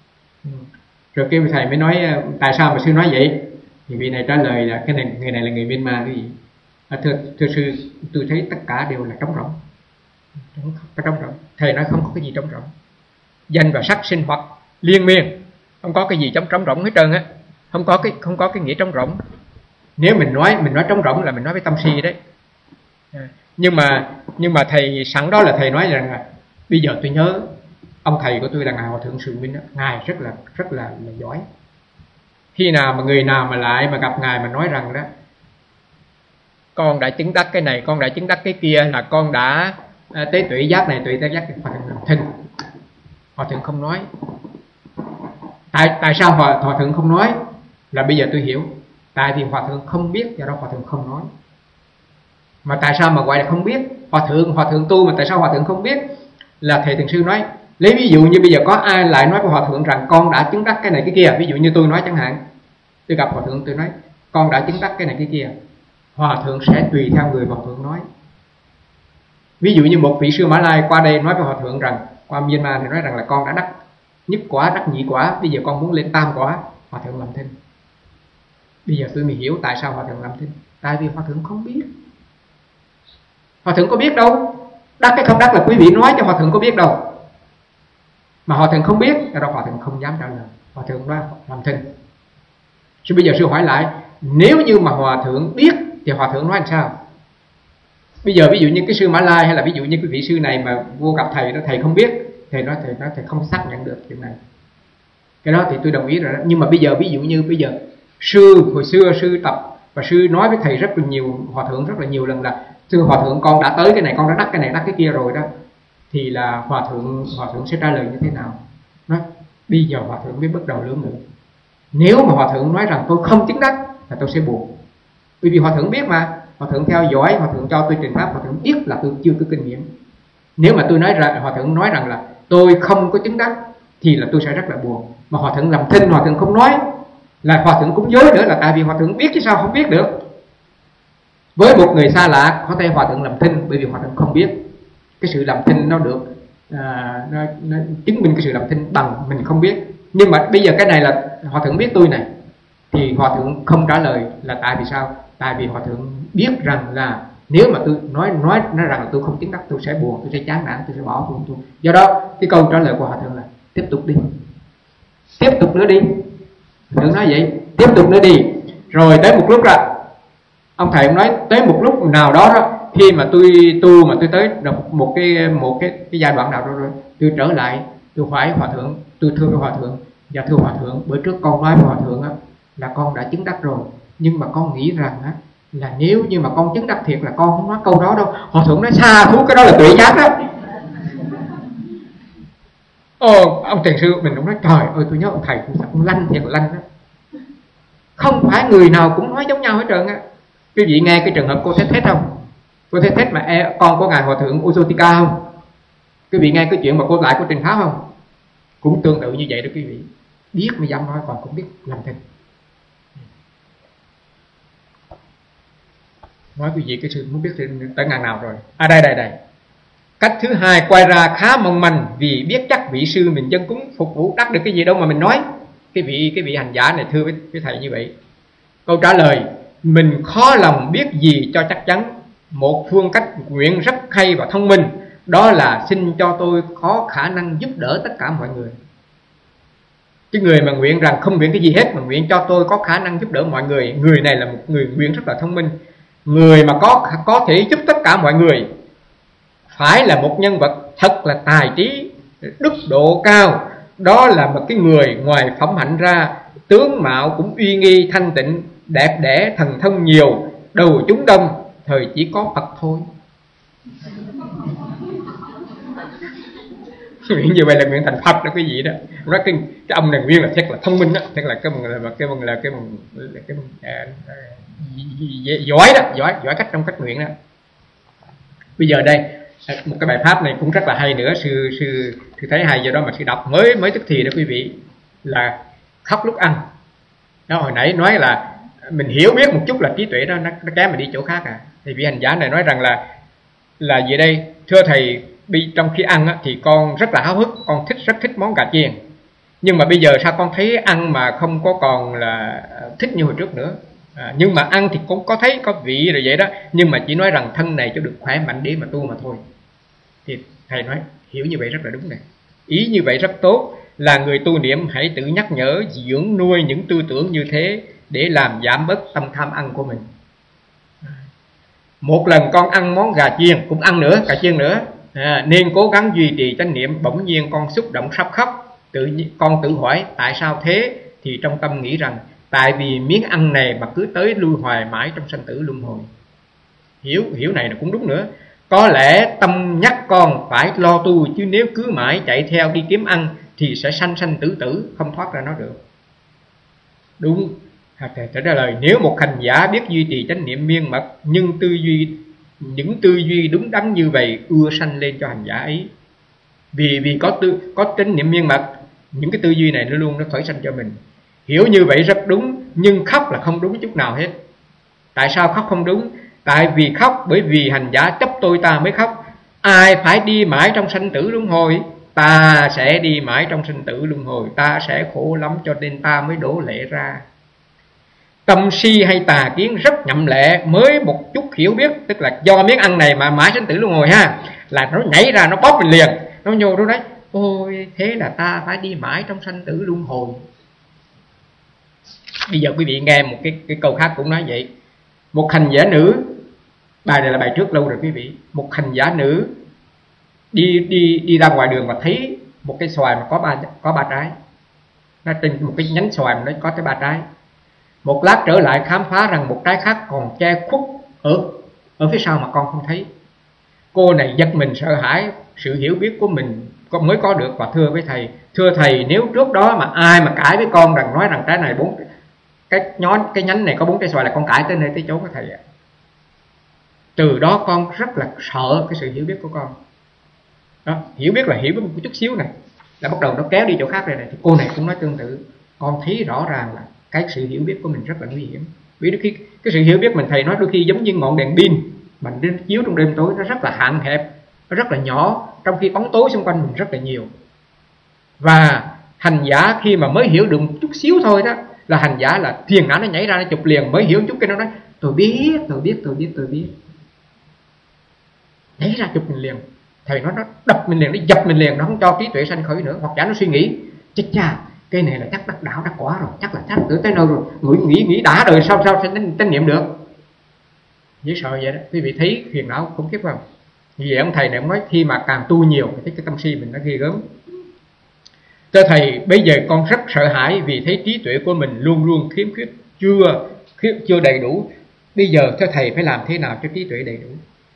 Rồi kêu thầy mới nói tại sao mà sư nói vậy. Thì vị này trả lời là cái này người này là người Myanmar cái gì. À, thưa thưa sư, tôi thấy tất cả đều là trống rỗng. Không có trống rỗng. Thầy nói không có cái gì trống rỗng. Danh và sắc sinh hoạt liên miên, không có cái gì trống trống rỗng hết trơn á. Không có cái không có cái nghĩa trống rỗng. Nếu mình nói mình nói trống rỗng là mình nói với tâm si đấy. À, nhưng mà nhưng mà thầy sẵn đó là thầy nói rằng là bây giờ tôi nhớ ông thầy của tôi là ngài Hòa thượng Sự Minh đó, ngài rất là rất là, là giỏi. Khi nào mà người nào mà lại mà gặp ngài mà nói rằng đó con đã chứng đắc cái này, con đã chứng đắc cái kia, là con đã à, tế tuệ giác này, tuệ giác Hòa thượng làm thinh. Hòa thượng không nói. Tại tại sao hòa, hòa thượng không nói? Là bây giờ tôi hiểu. Tại vì hòa thượng không biết, do đó hòa thượng không nói. Mà tại sao mà gọi là không biết? Hòa thượng hòa thượng tu mà tại sao hòa thượng không biết? Là thầy thiền sư nói, lấy ví dụ như bây giờ có ai lại nói với hòa thượng rằng con đã chứng đắc cái này cái kia, ví dụ như tôi nói chẳng hạn, tôi gặp hòa thượng tôi nói con đã chứng đắc cái này cái kia, hòa thượng sẽ tùy theo người hòa thượng nói. Ví dụ như một vị sư Mã Lai qua đây nói với hòa thượng rằng, qua Myanmar thì nói rằng là con đã đắc nhất quả, đắc nhị quả, bây giờ con muốn lên tam quả, hòa thượng làm thinh. Bây giờ tôi mới hiểu tại sao hòa thượng làm thinh. Tại vì hòa thượng không biết. Hòa thượng có biết đâu, đắc cái không đắc là quý vị nói cho hòa thượng có biết đâu. Mà hòa thượng không biết, do đó hòa thượng không dám trả lời. Hòa thượng nói làm thinh. Chứ bây giờ sư hỏi lại, nếu như mà hòa thượng biết thì hòa thượng nói làm sao? Bây giờ ví dụ như cái sư Mã Lai hay là ví dụ như cái vị sư này mà vô gặp thầy đó, thầy không biết, thầy nói thầy nói thầy không xác nhận được chuyện này. Cái đó thì tôi đồng ý rồi đó. Nhưng mà bây giờ ví dụ như bây giờ sư hồi xưa sư tập và sư nói với thầy rất là nhiều, hòa thượng rất là nhiều lần là thưa hòa thượng con đã tới cái này, con đã đắc cái này đắc cái kia rồi đó, thì là hòa thượng hòa thượng sẽ trả lời như thế nào? Nói bây giờ hòa thượng biết bắt đầu lưỡng lự. Nếu mà hòa thượng nói rằng tôi không chứng đắc là tôi sẽ buồn. Bởi vì hòa thượng biết mà, hòa thượng theo dõi, hòa thượng cho tôi trình pháp, hòa thượng biết là tôi chưa có kinh nghiệm. Nếu mà tôi nói rằng hòa thượng nói rằng là tôi không có chứng đắc thì là tôi sẽ rất là buồn. Mà hòa thượng làm thinh, hòa thượng không nói là hòa thượng cũng dối nữa, là tại vì hòa thượng biết chứ sao không biết được. Với một người xa lạ có thể hòa thượng làm thinh, bởi vì hòa thượng không biết. Cái sự làm thinh nó được à, nó, nó chứng minh cái sự làm thinh bằng mình không biết. Nhưng mà bây giờ cái này là hòa thượng biết tôi này, thì hòa thượng không trả lời là tại vì sao? Tại vì hòa thượng biết rằng là nếu mà tôi nói nói nói rằng là tôi không chứng đắc, tôi sẽ buồn, tôi sẽ chán nản, tôi sẽ bỏ tôi, tôi. Do đó cái câu trả lời của hòa thượng là tiếp tục đi, tiếp tục nữa đi. Hòa thượng nói vậy, tiếp tục nữa đi. Rồi tới một lúc rồi ông thầy ông nói tới một lúc nào đó đó, khi mà tôi tu mà tôi tới được một cái một cái cái giai đoạn nào đó rồi, tôi trở lại, tôi hỏi hòa thượng, tôi thưa với hòa thượng, dạ thưa hòa thượng, bữa trước con nói với hòa thượng á là con đã chứng đắc rồi, nhưng mà con nghĩ rằng á là nếu như mà con chứng đắc thiệt là con không nói câu đó đâu. Hòa thượng nói xa thú, cái đó là tuệ giác đó. Ồ, ông thiền sư mình cũng nói trời ơi, tôi nhớ ông thầy cũng ông lanh thiệt lanh đó. Không phải người nào cũng nói giống nhau hết trơn á. Quý vị nghe cái trường hợp cô Thế Thết không? Cô Thế Thết mà e, con của ngài hòa thượng Usotika không? Quý vị nghe cái chuyện mà cô lại của Trình Pháp không? Cũng tương tự như vậy đó quý vị. Biết mà dám nói còn cũng biết làm thinh. Nói quý vị cái sự muốn biết tới ngàn nào rồi. À đây đây đây. Cách thứ hai quay ra khá mong manh, vì biết chắc vị sư mình dân cúng phục vụ đắc được cái gì đâu mà mình nói. cái vị cái vị hành giả này thưa với, với thầy như vậy. Câu trả lời: mình khó lòng biết gì cho chắc chắn. Một phương cách nguyện rất hay và thông minh, đó là xin cho tôi có khả năng giúp đỡ tất cả mọi người. Cái người mà nguyện rằng không nguyện cái gì hết, mà nguyện cho tôi có khả năng giúp đỡ mọi người, người này là một người nguyện rất là thông minh. Người mà có có thể giúp tất cả mọi người phải là một nhân vật thật là tài trí, đức độ cao. Đó là một cái người ngoài phẩm hạnh ra, tướng mạo cũng uy nghi thanh tịnh, đẹp đẽ, thần thông nhiều, đầu chúng đông, thời chỉ có Phật thôi. Nguyện như vậy là nguyện thành Phật đó quý vị đó. Nói cái, cái ông này nguyên là thật là thông minh đó, thật là cái mừng là cái mừng là cái mừng là cái mừng, à, giỏi đó, giỏi giỏi cách trong cách nguyện đó. Bây giờ đây một cái bài pháp này cũng rất là hay nữa, sư sư sư thấy hay, do đó mà sư đọc mới mới tức thì đó quý vị, là khóc lúc ăn. Đó, hồi nãy nói là mình hiểu biết một chút là trí tuệ đó nó, nó kém mà đi chỗ khác à. Thì vị hành giả này nói rằng là là gì đây? Thưa thầy, trong khi ăn á, thì con rất là háo hức, con thích rất thích món gà chiên. Nhưng mà bây giờ sao con thấy ăn mà không có còn là thích như hồi trước nữa. À, nhưng mà ăn thì cũng có thấy có vị rồi vậy đó, nhưng mà chỉ nói rằng thân này cho được khỏe mạnh để mà tu mà thôi. Thì thầy nói hiểu như vậy rất là đúng này, ý như vậy rất tốt. Là người tu niệm hãy tự nhắc nhở, dưỡng nuôi những tư tưởng như thế để làm giảm bớt tâm tham ăn của mình. Một lần con ăn món gà chiên, cũng ăn nữa, gà chiên nữa, à, nên cố gắng duy trì chánh niệm. Bỗng nhiên con xúc động sắp khóc, tự con tự hỏi tại sao thế, thì trong tâm nghĩ rằng tại vì miếng ăn này mà cứ tới lui hoài mãi trong sanh tử luân hồi. Hiểu hiểu này là cũng đúng nữa. Có lẽ tâm nhắc con phải lo tu, chứ nếu cứ mãi chạy theo đi kiếm ăn thì sẽ sanh sanh tử tử, không thoát ra nó được. Đúng. Thầy trả lời, nếu một hành giả biết duy trì chánh niệm miên mật, nhưng tư duy những tư duy đúng đắn như vậy ưa sanh lên cho hành giả ấy. Vì vì có tư có chánh niệm miên mật, những cái tư duy này nó luôn nó khởi sanh cho mình. Hiểu như vậy rất đúng, nhưng khóc là không đúng chút nào hết. Tại sao khóc không đúng? Tại vì khóc bởi vì hành giả chấp tôi ta mới khóc. Ai phải đi mãi trong sanh tử luân hồi? Ta sẽ đi mãi trong sanh tử luân hồi, ta sẽ khổ lắm, cho nên ta mới đổ lệ ra. Tâm si hay tà kiến rất nhậm lệ, mới một chút hiểu biết, tức là do miếng ăn này mà mãi sanh tử luân hồi ha, là nó nhảy ra nó bóp mình liền, nó nhô đó đấy. Ôi thế là ta phải đi mãi trong sanh tử luân hồi. Bây giờ quý vị nghe một cái, cái câu khác cũng nói vậy. Một hành giả nữ, bài này là bài trước lâu rồi quý vị. Một hành giả nữ đi đi đi ra ngoài đường và thấy một cái xoài mà có ba có ba trái. Nó trên một cái nhánh xoài mà nó có tới ba trái. Một lát trở lại khám phá rằng một trái khác còn che khuất ở ở phía sau mà con không thấy. Cô này giật mình sợ hãi, sự hiểu biết của mình mới có được, và thưa với thầy, thưa thầy, nếu trước đó mà ai mà cãi với con rằng nói rằng trái này bốn cái nhón cái nhánh này có bốn trái xoài là con cãi tới nơi tới chốn của thầy ạ. Từ đó con rất là sợ cái sự hiểu biết của con. Đó, hiểu biết là hiểu biết một chút xíu này là bắt đầu nó kéo đi chỗ khác rồi này. Thì cô này cũng nói tương tự. Con thấy rõ ràng là cái sự hiểu biết của mình rất là nguy hiểm. Vì đôi khi cái sự hiểu biết mình, thầy nói đôi khi giống như ngọn đèn pin mà đến chiếu trong đêm tối, nó rất là hạn hẹp, nó rất là nhỏ, trong khi bóng tối xung quanh mình rất là nhiều. Và hành giả khi mà mới hiểu được một chút xíu thôi đó, là hành giả là thiền não nó nhảy ra nó chụp liền, mới hiểu chút cái nó nói tôi biết, tôi biết, tôi biết, tôi biết, nhảy ra chụp mình liền. Thầy nói nó đập mình liền, nó dập mình liền, nó không cho trí tuệ sanh khởi nữa. Hoặc giả nó suy nghĩ chết cha, cái này là chắc đắc đạo đắc quả rồi, chắc là chắc tới tới nơi rồi, người nghĩ nghĩ đã đời sao sao sẽ chánh niệm được. Dễ sợ vậy đó. Quý vị thấy phiền não khủng khiếp không? Như vậy ông thầy này ông nói khi mà càng tu nhiều thì thấy cái tâm si mình nó ghê gớm. Thưa thầy, bây giờ con rất sợ hãi vì thấy trí tuệ của mình luôn luôn khiếm khuyết, chưa chưa đầy đủ. Bây giờ thưa thầy phải làm thế nào cho trí tuệ đầy đủ?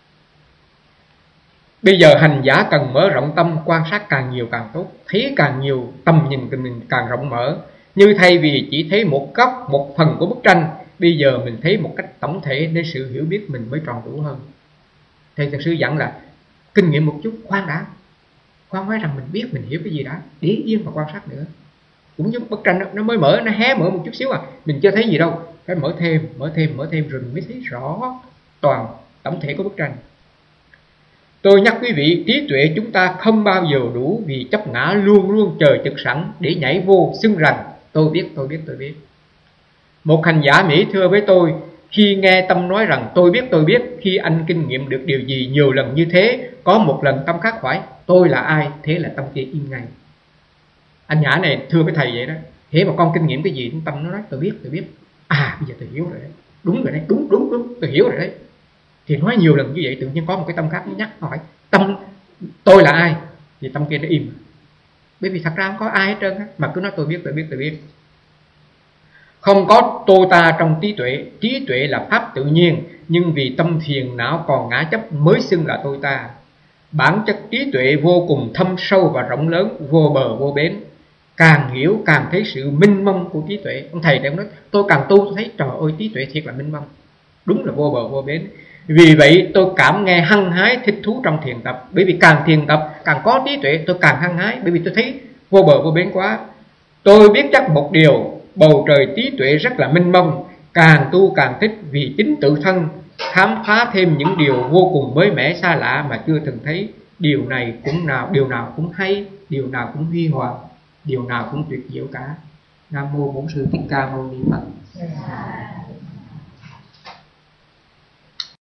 Bây giờ hành giả cần mở rộng tâm, quan sát càng nhiều càng tốt, thấy càng nhiều, tầm nhìn của mình càng rộng mở. Như thay vì chỉ thấy một góc, một phần của bức tranh, bây giờ mình thấy một cách tổng thể nên sự hiểu biết mình mới tròn đủ hơn. Thầy thật sư dặn là kinh nghiệm một chút, khoan đã, khoan nói rằng mình biết, mình hiểu cái gì đã, để yên và quan sát nữa. Cũng giống bức tranh nó mới mở, nó hé mở một chút xíu à, mình chưa thấy gì đâu, phải mở thêm, mở thêm, mở thêm rồi mình mới thấy rõ toàn tổng thể của bức tranh. Tôi nhắc quý vị, trí tuệ chúng ta không bao giờ đủ, vì chấp ngã luôn luôn chờ trực sẵn để nhảy vô xưng rằng Tôi biết, tôi biết, tôi biết. Một hành giả Mỹ thưa với tôi, khi nghe tâm nói rằng tôi biết, tôi biết, khi anh kinh nghiệm được điều gì nhiều lần như thế, có một lần tâm khắc khoải, tôi là ai? Thế là tâm kia im ngay. Anh nhã này thưa với thầy vậy đó. Thế mà con kinh nghiệm cái gì, tâm nó nói tôi biết, tôi biết. À bây giờ tôi hiểu rồi đấy. Đúng rồi đấy, đúng, đúng, đúng, tôi hiểu rồi đấy. Thì nói nhiều lần như vậy tự nhiên có một cái tâm khác nó nhắc hỏi tâm tôi là ai, thì tâm kia nó im. Bởi vì thật ra không có ai hết trơn á, mà cứ nói tôi biết, tôi biết, tôi biết. Không có tôi ta trong trí tuệ. Trí tuệ là pháp tự nhiên, nhưng vì tâm phiền não còn ngã chấp mới xưng là tôi ta. Bản chất trí tuệ vô cùng thâm sâu và rộng lớn, vô bờ vô bến. Càng hiểu càng thấy sự minh mông của trí tuệ. Ông thầy đang nói tôi càng tu tôi thấy trời ơi trí tuệ thiệt là minh mông, đúng là vô bờ vô bến. Vì vậy tôi cảm nghe hăng hái thích thú trong thiền tập. Bởi vì càng thiền tập càng có trí tuệ tôi càng hăng hái, bởi vì tôi thấy vô bờ vô bến quá. Tôi biết chắc một điều, bầu trời trí tuệ rất là minh mông. Càng tu càng thích, vì chính tự thân khám phá thêm những điều vô cùng mới mẻ xa lạ mà chưa từng thấy. Điều này cũng nào điều nào cũng hay, điều nào cũng huy hoàng, điều nào cũng tuyệt diệu cả. Nam mô Bổn Sư Thích Ca Mâu Ni Phật.